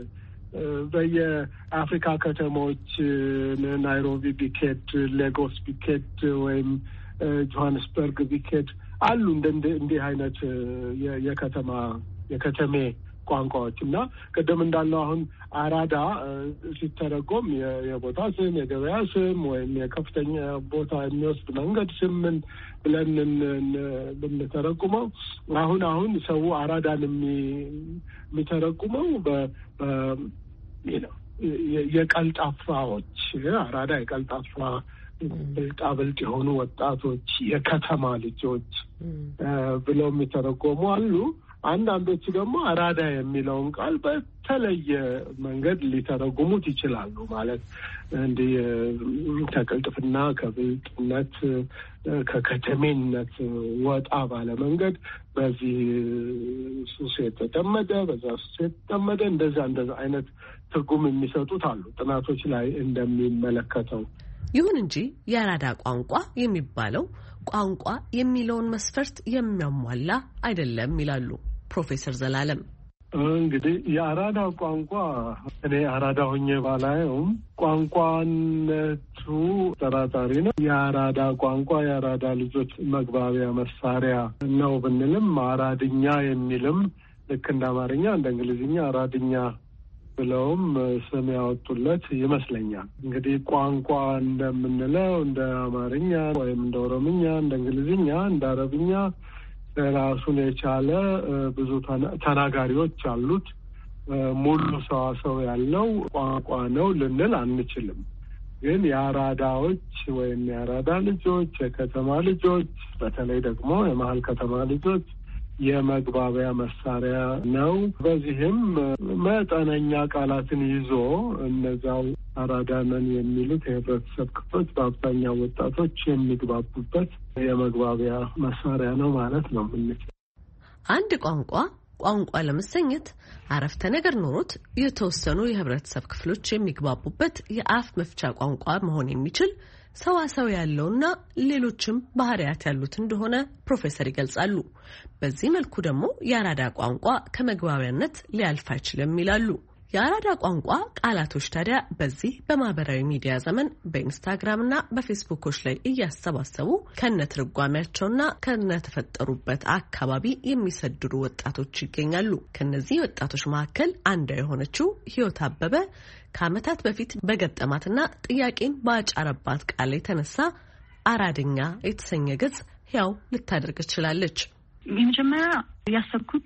በየአፍሪካ ከተሞች ናይሮቢ ቢኬድ፣ ሌጎስ ቢኬድ ወይም ጆሃንስበርግ ቢኬድ አሉ እንዲህ አይነት የከተሜ ቋንቋዎች እና ቅድም እንዳለው አሁን አራዳ ሲተረጎም የቦታ ስም፣ የገበያ ስም ወይም የከፍተኛ ቦታ የሚወስድ መንገድ ስምን ብለን ብንተረጉመው አሁን ሰው አራዳን የሚተረጉመው የቀልጣፋዎች አራዳ የቀልጣፋ ብልጣብልጥ የሆኑ ወጣቶች የከተማ ልጆች ብለው የሚተረጎሙ አሉ። አንዳንዶቹ ደግሞ አራዳ የሚለውን ቃል በተለየ መንገድ ሊተረጉሙት ይችላሉ። ማለት እንዲህ ከቅልጥፍና፣ ከብልጥነት፣ ከከተሜነት ወጣ ባለ መንገድ በዚህ ሱስ የተጠመደ በዛ ሱስ የተጠመደ እንደዛ አይነት ትርጉም የሚሰጡት አሉ ጥናቶች ላይ እንደሚመለከተው። ይሁን እንጂ የአራዳ ቋንቋ የሚባለው ቋንቋ የሚለውን መስፈርት የሚያሟላ አይደለም ይላሉ ፕሮፌሰር ዘላለም። እንግዲህ የአራዳ ቋንቋ እኔ አራዳ ሆኜ ባላየውም ቋንቋነቱ ጠራጣሪ ነው። የአራዳ ቋንቋ የአራዳ ልጆች መግባቢያ መሳሪያ ነው ብንልም አራድኛ የሚልም ልክ እንደ አማርኛ እንደ እንግሊዝኛ አራድኛ ብለውም ስም ያወጡለት ይመስለኛል። እንግዲህ ቋንቋ እንደምንለው እንደ አማርኛ ወይም እንደ ኦሮምኛ፣ እንደ እንግሊዝኛ፣ እንደ አረብኛ ራሱን የቻለ ብዙ ተናጋሪዎች አሉት። ሙሉ ሰዋሰው ያለው ቋንቋ ነው ልንል አንችልም። ግን የአራዳዎች ወይም የአራዳ ልጆች፣ የከተማ ልጆች፣ በተለይ ደግሞ የመሀል ከተማ ልጆች የመግባቢያ መሳሪያ ነው። በዚህም መጠነኛ ቃላትን ይዞ እነዛው አራዳነን የሚሉት የህብረተሰብ ክፍሎች በአብዛኛው ወጣቶች የሚግባቡበት የመግባቢያ መሳሪያ ነው ማለት ነው የምንችለው። አንድ ቋንቋ ለመሰኘት አረፍተ ነገር ኖሮት የተወሰኑ የህብረተሰብ ክፍሎች የሚግባቡበት የአፍ መፍቻ ቋንቋ መሆን የሚችል ሰዋሰው ያለውና ሌሎችም ባህሪያት ያሉት እንደሆነ ፕሮፌሰር ይገልጻሉ። በዚህ መልኩ ደግሞ የአራዳ ቋንቋ ከመግባቢያነት ሊያልፍ አይችልም ይላሉ። የአራዳ ቋንቋ ቃላቶች ታዲያ በዚህ በማህበራዊ ሚዲያ ዘመን በኢንስታግራምና በፌስቡኮች ላይ እያሰባሰቡ ከነትርጓሜያቸውና ከነተፈጠሩበት አካባቢ የሚሰድሩ ወጣቶች ይገኛሉ። ከነዚህ ወጣቶች መካከል አንዷ የሆነችው ህይወት አበበ ከዓመታት በፊት በገጠማትና ጥያቄን ባጫረባት ቃል የተነሳ አራድኛ የተሰኘ ገጽ ያው ልታደርግ ትችላለች። የመጀመሪያ ያሰብኩት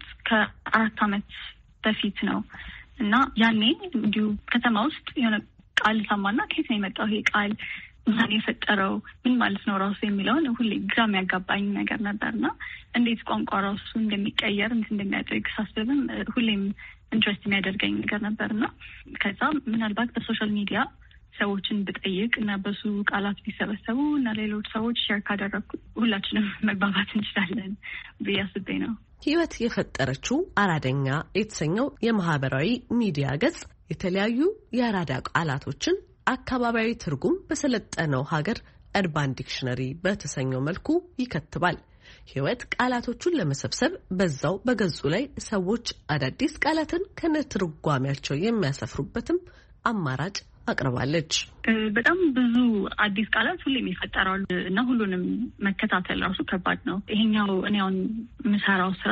ከ4 ዓመት በፊት ነው እና ያኔ እንዲሁ ከተማ ውስጥ የሆነ ቃል ሰማና ከየት ነው የመጣው ይሄ ቃል ማን የፈጠረው ምን ማለት ነው ራሱ የሚለውን ሁሌ ግራ የሚያጋባኝ ነገር ነበርና እንዴት ቋንቋ ራሱ እንደሚቀየር እንደሚያደርግ ሳስብም ሁሌም ኢንትረስት የሚያደርገኝ ነገር ነበርና ከዛ ምናልባት በሶሻል ሚዲያ ሰዎችን ብጠይቅ እና በሱ ቃላት ቢሰበሰቡ እና ሌሎች ሰዎች ሼር ካደረጉ ሁላችንም መግባባት እንችላለን ብዬ አስቤ ነው። ህይወት የፈጠረችው አራደኛ የተሰኘው የማህበራዊ ሚዲያ ገጽ የተለያዩ የአራዳ ቃላቶችን አካባቢያዊ ትርጉም በሰለጠነው ሀገር አርባን ዲክሽነሪ በተሰኘው መልኩ ይከትባል። ህይወት ቃላቶቹን ለመሰብሰብ በዛው በገጹ ላይ ሰዎች አዳዲስ ቃላትን ከነትርጓሜያቸው የሚያሰፍሩበትም አማራጭ አቅርባለች። በጣም ብዙ አዲስ ቃላት ሁሌም ይፈጠራሉ እና ሁሉንም መከታተል ራሱ ከባድ ነው። ይሄኛው እኔ አሁን የምሰራው ስራ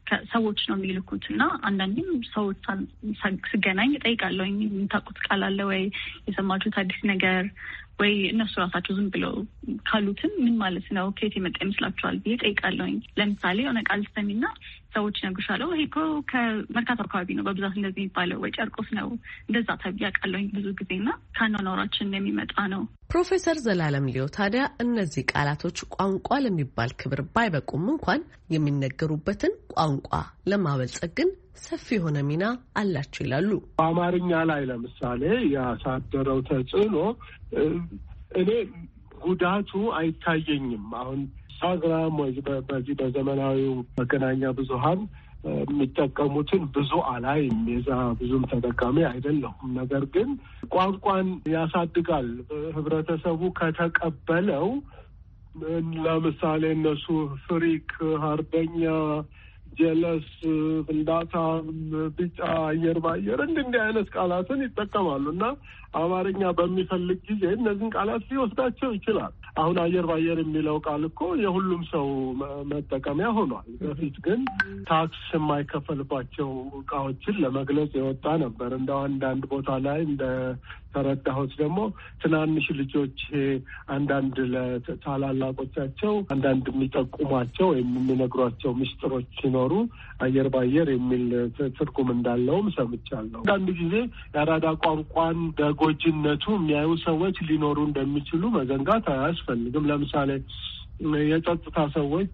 ሰዎች ነው የሚልኩት እና አንዳንዴም ሰዎች ስገናኝ እጠይቃለሁ የምታውቁት ቃል አለ ወይ የሰማችሁት አዲስ ነገር ወይ እነሱ ራሳቸው ዝም ብለው ካሉትም ምን ማለት ነው ከየት የመጣ ይመስላችኋል ብዬ እጠይቃለሁኝ። ለምሳሌ የሆነ ቃል ስተሚና ሰዎች ይነግሩሻል ይሄ እኮ ከመርካቶ አካባቢ ነው በብዛት እንደዚህ የሚባለው ወይ ጨርቆስ ነው እንደዛ ተብዬ አውቃለሁኝ ብዙ ጊዜና ከአኗኗራችን የሚመጣ ነው። ፕሮፌሰር ዘላለም ሊዮ ታዲያ እነዚህ ቃላቶች ቋንቋ ለሚባል ክብር ባይበቁም እንኳን የሚነገሩበትን ቋንቋ ለማበልጸግ ግን ሰፊ የሆነ ሚና አላቸው ይላሉ። በአማርኛ ላይ ለምሳሌ ያሳደረው ተጽዕኖ እኔ ጉዳቱ አይታየኝም። አሁን ኢንስታግራም ወይ በዚህ በዘመናዊው መገናኛ ብዙሃን የሚጠቀሙትን ብዙ አላይም። የዛ ብዙም ተጠቃሚ አይደለሁም። ነገር ግን ቋንቋን ያሳድጋል። ህብረተሰቡ ከተቀበለው ለምሳሌ እነሱ ፍሪክ፣ አርበኛ፣ ጀለስ፣ ፍንዳታ፣ ቢጫ፣ አየር ባየር እንዲህ አይነት ቃላትን ይጠቀማሉ እና አማርኛ በሚፈልግ ጊዜ እነዚህን ቃላት ሊወስዳቸው ይችላል። አሁን አየር ባየር የሚለው ቃል እኮ የሁሉም ሰው መጠቀሚያ ሆኗል። በፊት ግን ታክስ የማይከፈልባቸው እቃዎችን ለመግለጽ የወጣ ነበር። እንደው አንዳንድ ቦታ ላይ እንደ ተረዳሁት ደግሞ ትናንሽ ልጆች አንዳንድ ለታላላቆቻቸው አንዳንድ የሚጠቁሟቸው ወይም የሚነግሯቸው ምስጢሮች ሲኖሩ አየር ባየር የሚል ትርጉም እንዳለውም ሰምቻለሁ። አንዳንድ ጊዜ የአራዳ ቋንቋን በጎጅነቱ የሚያዩ ሰዎች ሊኖሩ እንደሚችሉ መዘንጋት አያስፈልግም። ለምሳሌ የጸጥታ ሰዎች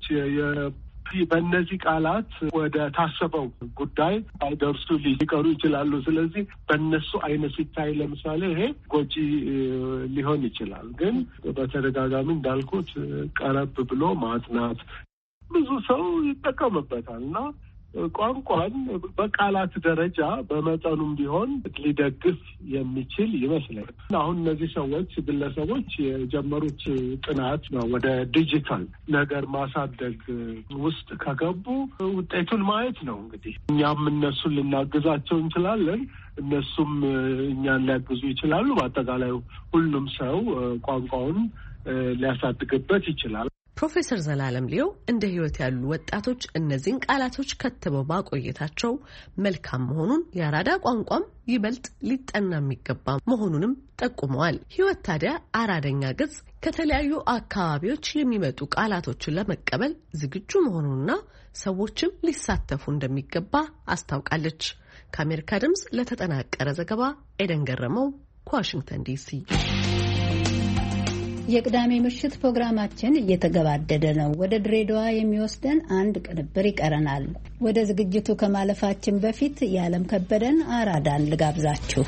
በእነዚህ ቃላት ወደ ታሰበው ጉዳይ አይደርሱ ሊቀሩ ይችላሉ። ስለዚህ በእነሱ አይነት ሲታይ ለምሳሌ ይሄ ጎጂ ሊሆን ይችላል። ግን በተደጋጋሚ እንዳልኩት ቀረብ ብሎ ማጥናት ብዙ ሰው ይጠቀምበታል እና ቋንቋን በቃላት ደረጃ በመጠኑም ቢሆን ሊደግፍ የሚችል ይመስላል። አሁን እነዚህ ሰዎች ግለሰቦች የጀመሩት ጥናት ነው ወደ ዲጂታል ነገር ማሳደግ ውስጥ ከገቡ ውጤቱን ማየት ነው። እንግዲህ እኛም እነሱን ልናግዛቸው እንችላለን፣ እነሱም እኛን ሊያግዙ ይችላሉ። በአጠቃላይ ሁሉም ሰው ቋንቋውን ሊያሳድግበት ይችላል። ፕሮፌሰር ዘላለም ሊዮ እንደ ህይወት ያሉ ወጣቶች እነዚህን ቃላቶች ከትበው ማቆየታቸው መልካም መሆኑን የአራዳ ቋንቋም ይበልጥ ሊጠና የሚገባ መሆኑንም ጠቁመዋል። ህይወት ታዲያ አራደኛ ገጽ ከተለያዩ አካባቢዎች የሚመጡ ቃላቶችን ለመቀበል ዝግጁ መሆኑንና ሰዎችም ሊሳተፉ እንደሚገባ አስታውቃለች። ከአሜሪካ ድምጽ ለተጠናቀረ ዘገባ ኤደን ገረመው ከዋሽንግተን ዲሲ። የቅዳሜ ምሽት ፕሮግራማችን እየተገባደደ ነው። ወደ ድሬዳዋ የሚወስደን አንድ ቅንብር ይቀረናል። ወደ ዝግጅቱ ከማለፋችን በፊት የዓለም ከበደን አራዳን ልጋብዛችሁ።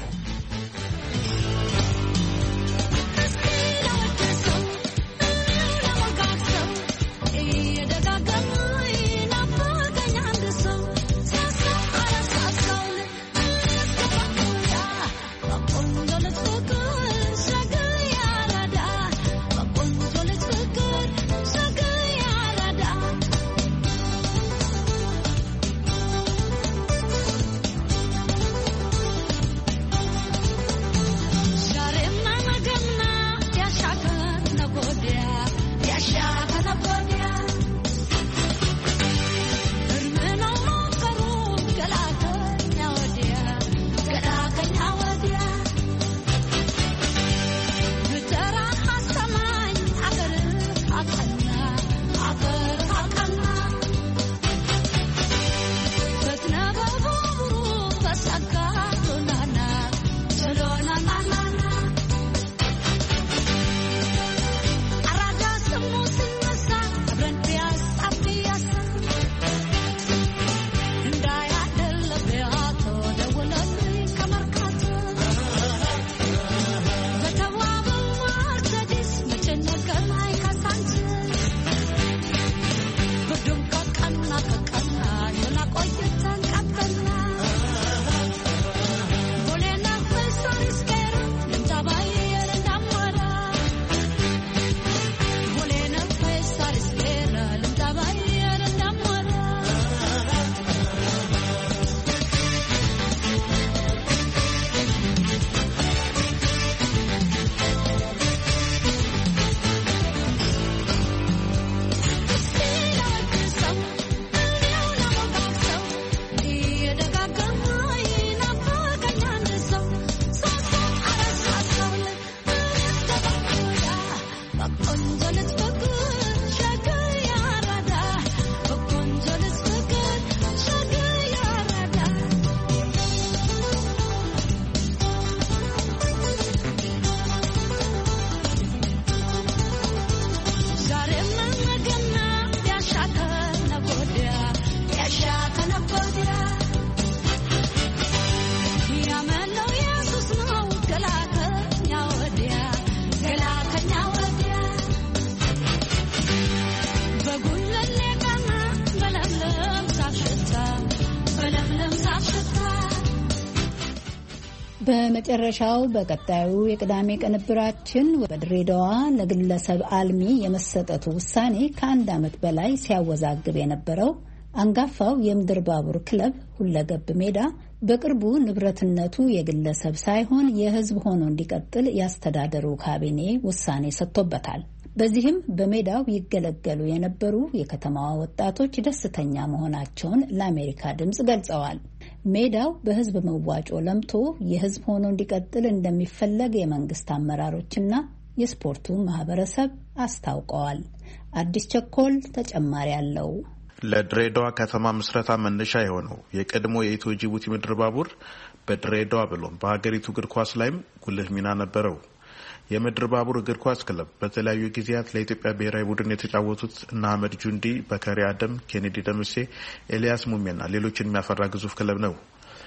በመጨረሻው በቀጣዩ የቅዳሜ ቅንብራችን በድሬዳዋ ለግለሰብ አልሚ የመሰጠቱ ውሳኔ ከአንድ ዓመት በላይ ሲያወዛግብ የነበረው አንጋፋው የምድር ባቡር ክለብ ሁለገብ ሜዳ በቅርቡ ንብረትነቱ የግለሰብ ሳይሆን የሕዝብ ሆኖ እንዲቀጥል ያስተዳደሩ ካቢኔ ውሳኔ ሰጥቶበታል። በዚህም በሜዳው ይገለገሉ የነበሩ የከተማዋ ወጣቶች ደስተኛ መሆናቸውን ለአሜሪካ ድምጽ ገልጸዋል። ሜዳው በህዝብ መዋጮ ለምቶ የህዝብ ሆኖ እንዲቀጥል እንደሚፈለግ የመንግስት አመራሮችና የስፖርቱ ማህበረሰብ አስታውቀዋል። አዲስ ቸኮል ተጨማሪ አለው። ለድሬዳዋ ከተማ ምስረታ መነሻ የሆነው የቀድሞ የኢትዮ ጅቡቲ ምድር ባቡር በድሬዳዋ ብሎም በሀገሪቱ እግር ኳስ ላይም ጉልህ ሚና ነበረው። የምድር ባቡር እግር ኳስ ክለብ በተለያዩ ጊዜያት ለኢትዮጵያ ብሔራዊ ቡድን የተጫወቱት እነ አህመድ ጁንዲ፣ በከሪ አደም፣ ኬኔዲ ደምሴ፣ ኤልያስ ሙሜና ሌሎችን የሚያፈራ ግዙፍ ክለብ ነው።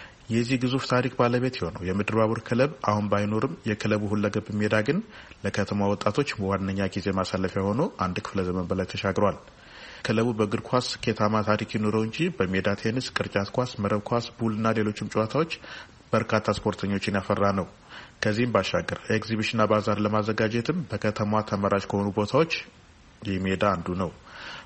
የዚህ ግዙፍ ታሪክ ባለቤት የሆነው የምድር ባቡር ክለብ አሁን ባይኖርም የክለቡ ሁለገብ ሜዳ ግን ለከተማ ወጣቶች ዋነኛ ጊዜ ማሳለፊያ ሆኖ አንድ ክፍለ ዘመን በላይ ተሻግሯል። ክለቡ በእግር ኳስ ስኬታማ ታሪክ ይኑረው እንጂ በሜዳ ቴኒስ፣ ቅርጫት ኳስ፣ መረብ ኳስ፣ ቡልና ሌሎችም ጨዋታዎች በርካታ ስፖርተኞችን ያፈራ ነው። ከዚህም ባሻገር ኤግዚቢሽንና ባዛር ለማዘጋጀትም በከተማዋ ተመራጭ ከሆኑ ቦታዎች ይህ ሜዳ አንዱ ነው።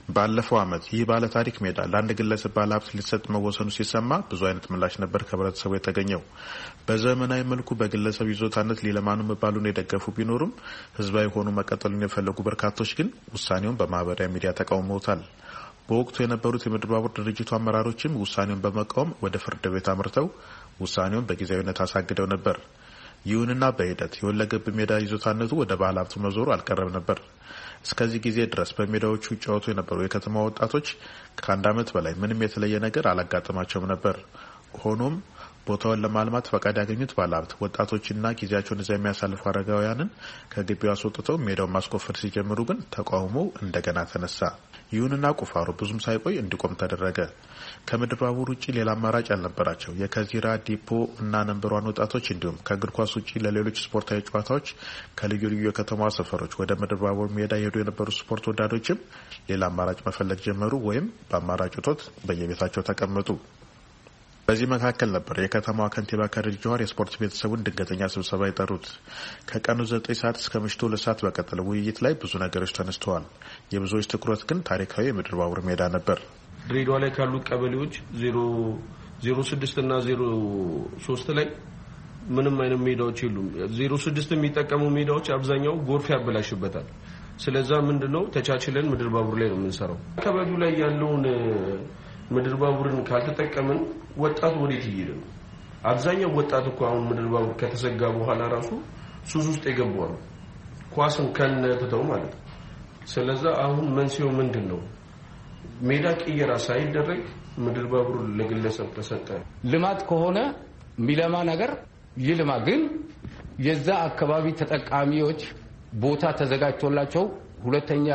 ባለፈው ዓመት ይህ ባለ ታሪክ ሜዳ ለአንድ ግለሰብ ባለሀብት ሊሰጥ መወሰኑ ሲሰማ ብዙ አይነት ምላሽ ነበር ከህብረተሰቡ የተገኘው። በዘመናዊ መልኩ በግለሰብ ይዞታነት ሊለማኑ መባሉን የደገፉ ቢኖሩም ህዝባዊ ሆኑ መቀጠሉን የፈለጉ በርካቶች ግን ውሳኔውን በማህበራዊ ሚዲያ ተቃውመውታል። በወቅቱ የነበሩት የምድር ባቡር ድርጅቱ አመራሮችም ውሳኔውን በመቃወም ወደ ፍርድ ቤት አምርተው ውሳኔውን በጊዜያዊነት አሳግደው ነበር። ይሁንና በሂደት የወለገብ ሜዳ ይዞታነቱ ወደ ባለሀብቱ መዞሩ አልቀረም ነበር። እስከዚህ ጊዜ ድረስ በሜዳዎቹ ይጫወቱ የነበሩ የከተማ ወጣቶች ከአንድ ዓመት በላይ ምንም የተለየ ነገር አላጋጠማቸውም ነበር። ሆኖም ቦታውን ለማልማት ፈቃድ ያገኙት ባለሀብት ወጣቶችና ጊዜያቸውን እዚያ የሚያሳልፉ አረጋውያንን ከግቢው አስወጥተው ሜዳውን ማስቆፈር ሲጀምሩ ግን ተቃውሞው እንደገና ተነሳ። ይሁንና ቁፋሮ ብዙም ሳይቆይ እንዲቆም ተደረገ። ከምድር ባቡር ውጪ ሌላ አማራጭ ያልነበራቸው የከዚራ ዲፖ እና ነንበሯን ወጣቶች እንዲሁም ከእግር ኳስ ውጪ ለሌሎች ስፖርታዊ ጨዋታዎች ከልዩ ልዩ የከተማዋ ሰፈሮች ወደ ምድር ባቡር ሜዳ የሄዱ የነበሩ ስፖርት ወዳዶችም ሌላ አማራጭ መፈለግ ጀመሩ ወይም በአማራጭ እጦት በየቤታቸው ተቀመጡ። በዚህ መካከል ነበር የከተማዋ ከንቲባ ከድር ጀዋር የስፖርት ቤተሰቡን ድንገተኛ ስብሰባ የጠሩት። ከቀኑ 9 ሰዓት እስከ ምሽቱ 2 ሰዓት በቀጠለው ውይይት ላይ ብዙ ነገሮች ተነስተዋል። የብዙዎች ትኩረት ግን ታሪካዊ የምድር ባቡር ሜዳ ነበር። ድሬዳዋ ላይ ካሉት ቀበሌዎች 06 እና 03 ላይ ምንም አይነት ሜዳዎች የሉም። 06 የሚጠቀሙ ሜዳዎች አብዛኛው ጎርፍ ያበላሽበታል። ስለዛ ምንድነው ተቻችለን ምድር ባቡር ላይ ነው የምንሰራው። አካባቢው ላይ ያለውን ምድር ባቡርን ካልተጠቀምን ወጣቱ ወዴት ይሄድ ነው? አብዛኛው ወጣት እኮ አሁን ምድር ባቡር ከተዘጋ በኋላ ራሱ ሱስ ውስጥ የገባው ነው፣ ኳስን ከነተው ማለት ነው። ስለዛ አሁን መንስኤው ምንድነው? ሜዳ ቅየራ ሳይደረግ ምድር ባቡር ለግለሰብ ተሰጠ። ልማት ከሆነ ሚለማ ነገር ይልማ፣ ግን የዛ አካባቢ ተጠቃሚዎች ቦታ ተዘጋጅቶላቸው ሁለተኛ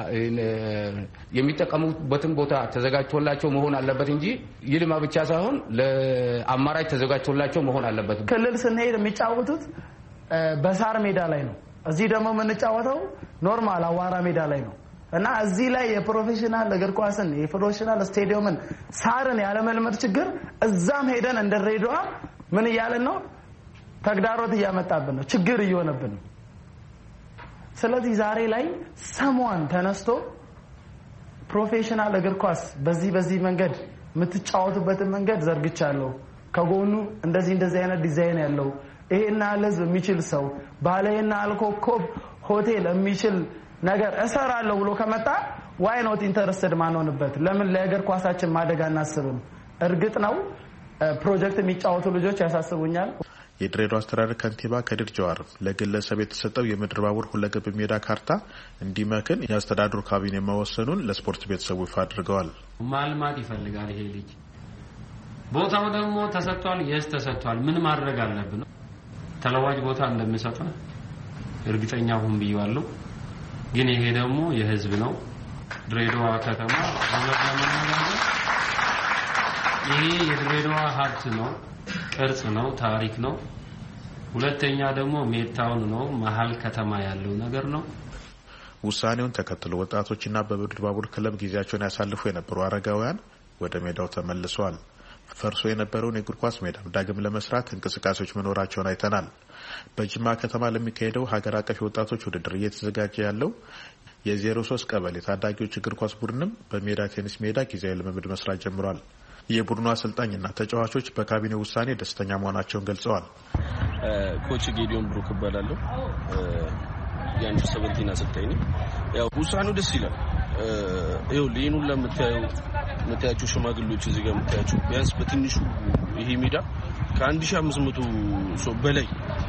የሚጠቀሙበትን ቦታ ተዘጋጅቶላቸው መሆን አለበት እንጂ ይልማ ብቻ ሳይሆን ለአማራጭ ተዘጋጅቶላቸው መሆን አለበት። ክልል ስንሄድ የሚጫወቱት በሳር ሜዳ ላይ ነው። እዚህ ደግሞ የምንጫወተው ኖርማል አዋራ ሜዳ ላይ ነው እና እዚህ ላይ የፕሮፌሽናል እግር ኳስን የፕሮፌሽናል ስቴዲየምን ሳርን ያለመልመድ ችግር እዛም ሄደን እንደ ድሬዳዋ ምን እያለን ነው? ተግዳሮት እያመጣብን ነው፣ ችግር እየሆነብን ነው። ስለዚህ ዛሬ ላይ ሰሞን ተነስቶ ፕሮፌሽናል እግር ኳስ በዚህ መንገድ የምትጫወቱበትን መንገድ ዘርግቻለሁ፣ ከጎኑ እንደዚህ አይነት ዲዛይን ያለው ይሄና ለዝ የሚችል ሰው ባለና አልኮኮብ ሆቴል የሚችል ነገር እሰራለሁ ብሎ ከመጣ ዋይ ኖት ኢንተረስትድ ማንሆንበት? ለምን ለእግር ኳሳችን ማደግ አናስብም? እርግጥ ነው ፕሮጀክት የሚጫወቱ ልጆች ያሳስቡኛል። የድሬዳዋ አስተዳደር ከንቲባ ከድር ጀዋር ለግለሰብ የተሰጠው የምድር ባቡር ሁለገብ ሜዳ ካርታ እንዲመክን የአስተዳደሩ ካቢኔ መወሰኑን ለስፖርት ቤተሰቡ ይፋ አድርገዋል። ማልማት ይፈልጋል ይሄ ልጅ። ቦታው ደግሞ ተሰጥቷል፣ ተሰጥቷል። ምን ማድረግ አለብን? ተለዋጭ ቦታ እንደምሰጥ እርግጠኛ ሁን ብያለሁ። ግን ይሄ ደግሞ የህዝብ ነው። ድሬዳዋ ከተማ ይሄ የድሬዳዋ ሀብት ነው፣ ቅርጽ ነው፣ ታሪክ ነው። ሁለተኛ ደግሞ ሜታውን ነው፣ መሀል ከተማ ያለው ነገር ነው። ውሳኔውን ተከትሎ ወጣቶችና በምድር ባቡር ክለብ ጊዜያቸውን ያሳልፉ የነበሩ አረጋውያን ወደ ሜዳው ተመልሰዋል። ፈርሶ የነበረውን የእግር ኳስ ሜዳ ዳግም ለመስራት እንቅስቃሴዎች መኖራቸውን አይተናል። በጅማ ከተማ ለሚካሄደው ሀገር አቀፍ የወጣቶች ውድድር እየተዘጋጀ ያለው የ03 ቀበሌ ታዳጊዎች እግር ኳስ ቡድንም በሜዳ ቴኒስ ሜዳ ጊዜያዊ ልምምድ መስራት ጀምሯል። የቡድኑ አሰልጣኝና ተጫዋቾች በካቢኔው ውሳኔ ደስተኛ መሆናቸውን ገልጸዋል። ኮች ጌዲዮን ብሩክ እባላለሁ። የአንደር 17 አሰልጣኝ ነኝ። ያው ውሳኔው ደስ ይላል። ይኸው ሌኑን ለምታያቸው ሽማግሌዎች እዚህ ጋር የምታያቸው ቢያንስ በትንሹ ይሄ ሜዳ ከ1500 ሰው በላይ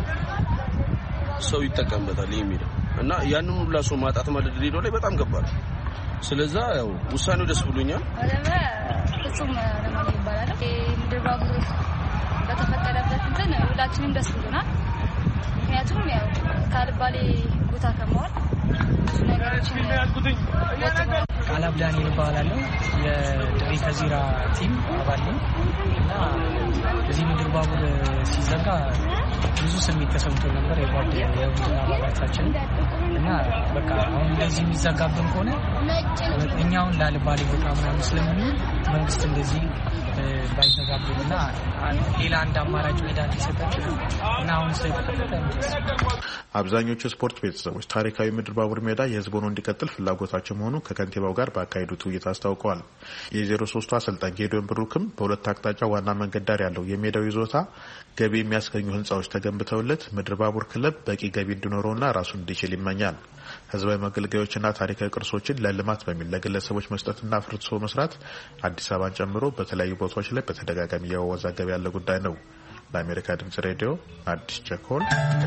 ሰው ይጠቀምበታል ይሄ ሜዳ እና ያንን ሁሉ ሰው ማጣት ማለት ድሬዳዋ ላይ በጣም ከባድ። ስለዛ ያው ውሳኔው ደስ ብሎኛል። ፍጹም ለማን ይባላል ምድር ባቡር በተፈቀደበት እንትን ሁላችንም ደስ ብሎናል። ምክንያቱም ያው ካልባሌ ቦታ ከመዋል ብዙ ነገሮችን ቃላብ ዳንኤል እባላለሁ። የድሬ ከዚራ ቲም አባል ነኝ እና እዚህ ምድር ባቡር ሲዘጋ ብዙ ስሜት ተሰምቶ ነበር የቡድን አባላታችን እና በቃ አሁን እንደዚህ የሚዘጋብን ከሆነ እኛውን ላልባሌ ቦታ ምናምን ስለምንል መንግስት እንደዚህ ባይዘጋብንና ሌላ አንድ አማራጭ ሜዳ እንዲሰጣቸው እና አሁን ስለተከፈተ አብዛኞቹ ስፖርት ቤተሰቦች ታሪካዊ ምድር ባቡር ሜዳ የህዝብ ሆኖ እንዲቀጥል ፍላጎታቸው መሆኑ ከከንቲባው ጋር ባካሄዱት ውይይት አስታውቀዋል። የ03ቱ አሰልጣኝ ጌዲዮን ብሩክም በሁለት አቅጣጫ ዋና መንገድ ዳር ያለው የሜዳው ይዞታ ገቢ የሚያስገኙ ህንጻዎች ተገንብተውለት ምድር ባቡር ክለብ በቂ ገቢ እንዲኖረውና ራሱን እንዲችል ይመኛል። ህዝባዊ መገልገያዎችና ታሪካዊ ቅርሶችን ለልማት በሚል ለግለሰቦች መስጠትና አፍርሶ መስራት አዲስ አበባን ጨምሮ በተለያዩ ቦታዎች ላይ በተደጋጋሚ እያወዛገበ ያለ ጉዳይ ነው። ለአሜሪካ ድምጽ ሬዲዮ አዲስ ቸኮል።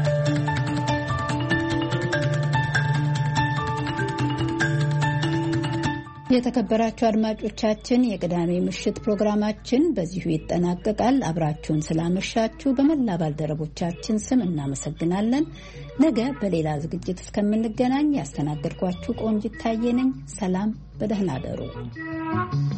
የተከበራችሁ አድማጮቻችን የቅዳሜ ምሽት ፕሮግራማችን በዚሁ ይጠናቀቃል። አብራችሁን ስላመሻችሁ በመላ ባልደረቦቻችን ስም እናመሰግናለን። ነገ በሌላ ዝግጅት እስከምንገናኝ ያስተናገድኳችሁ ቆንጂት ታየ ነኝ። ሰላም፣ በደህና አደሩ።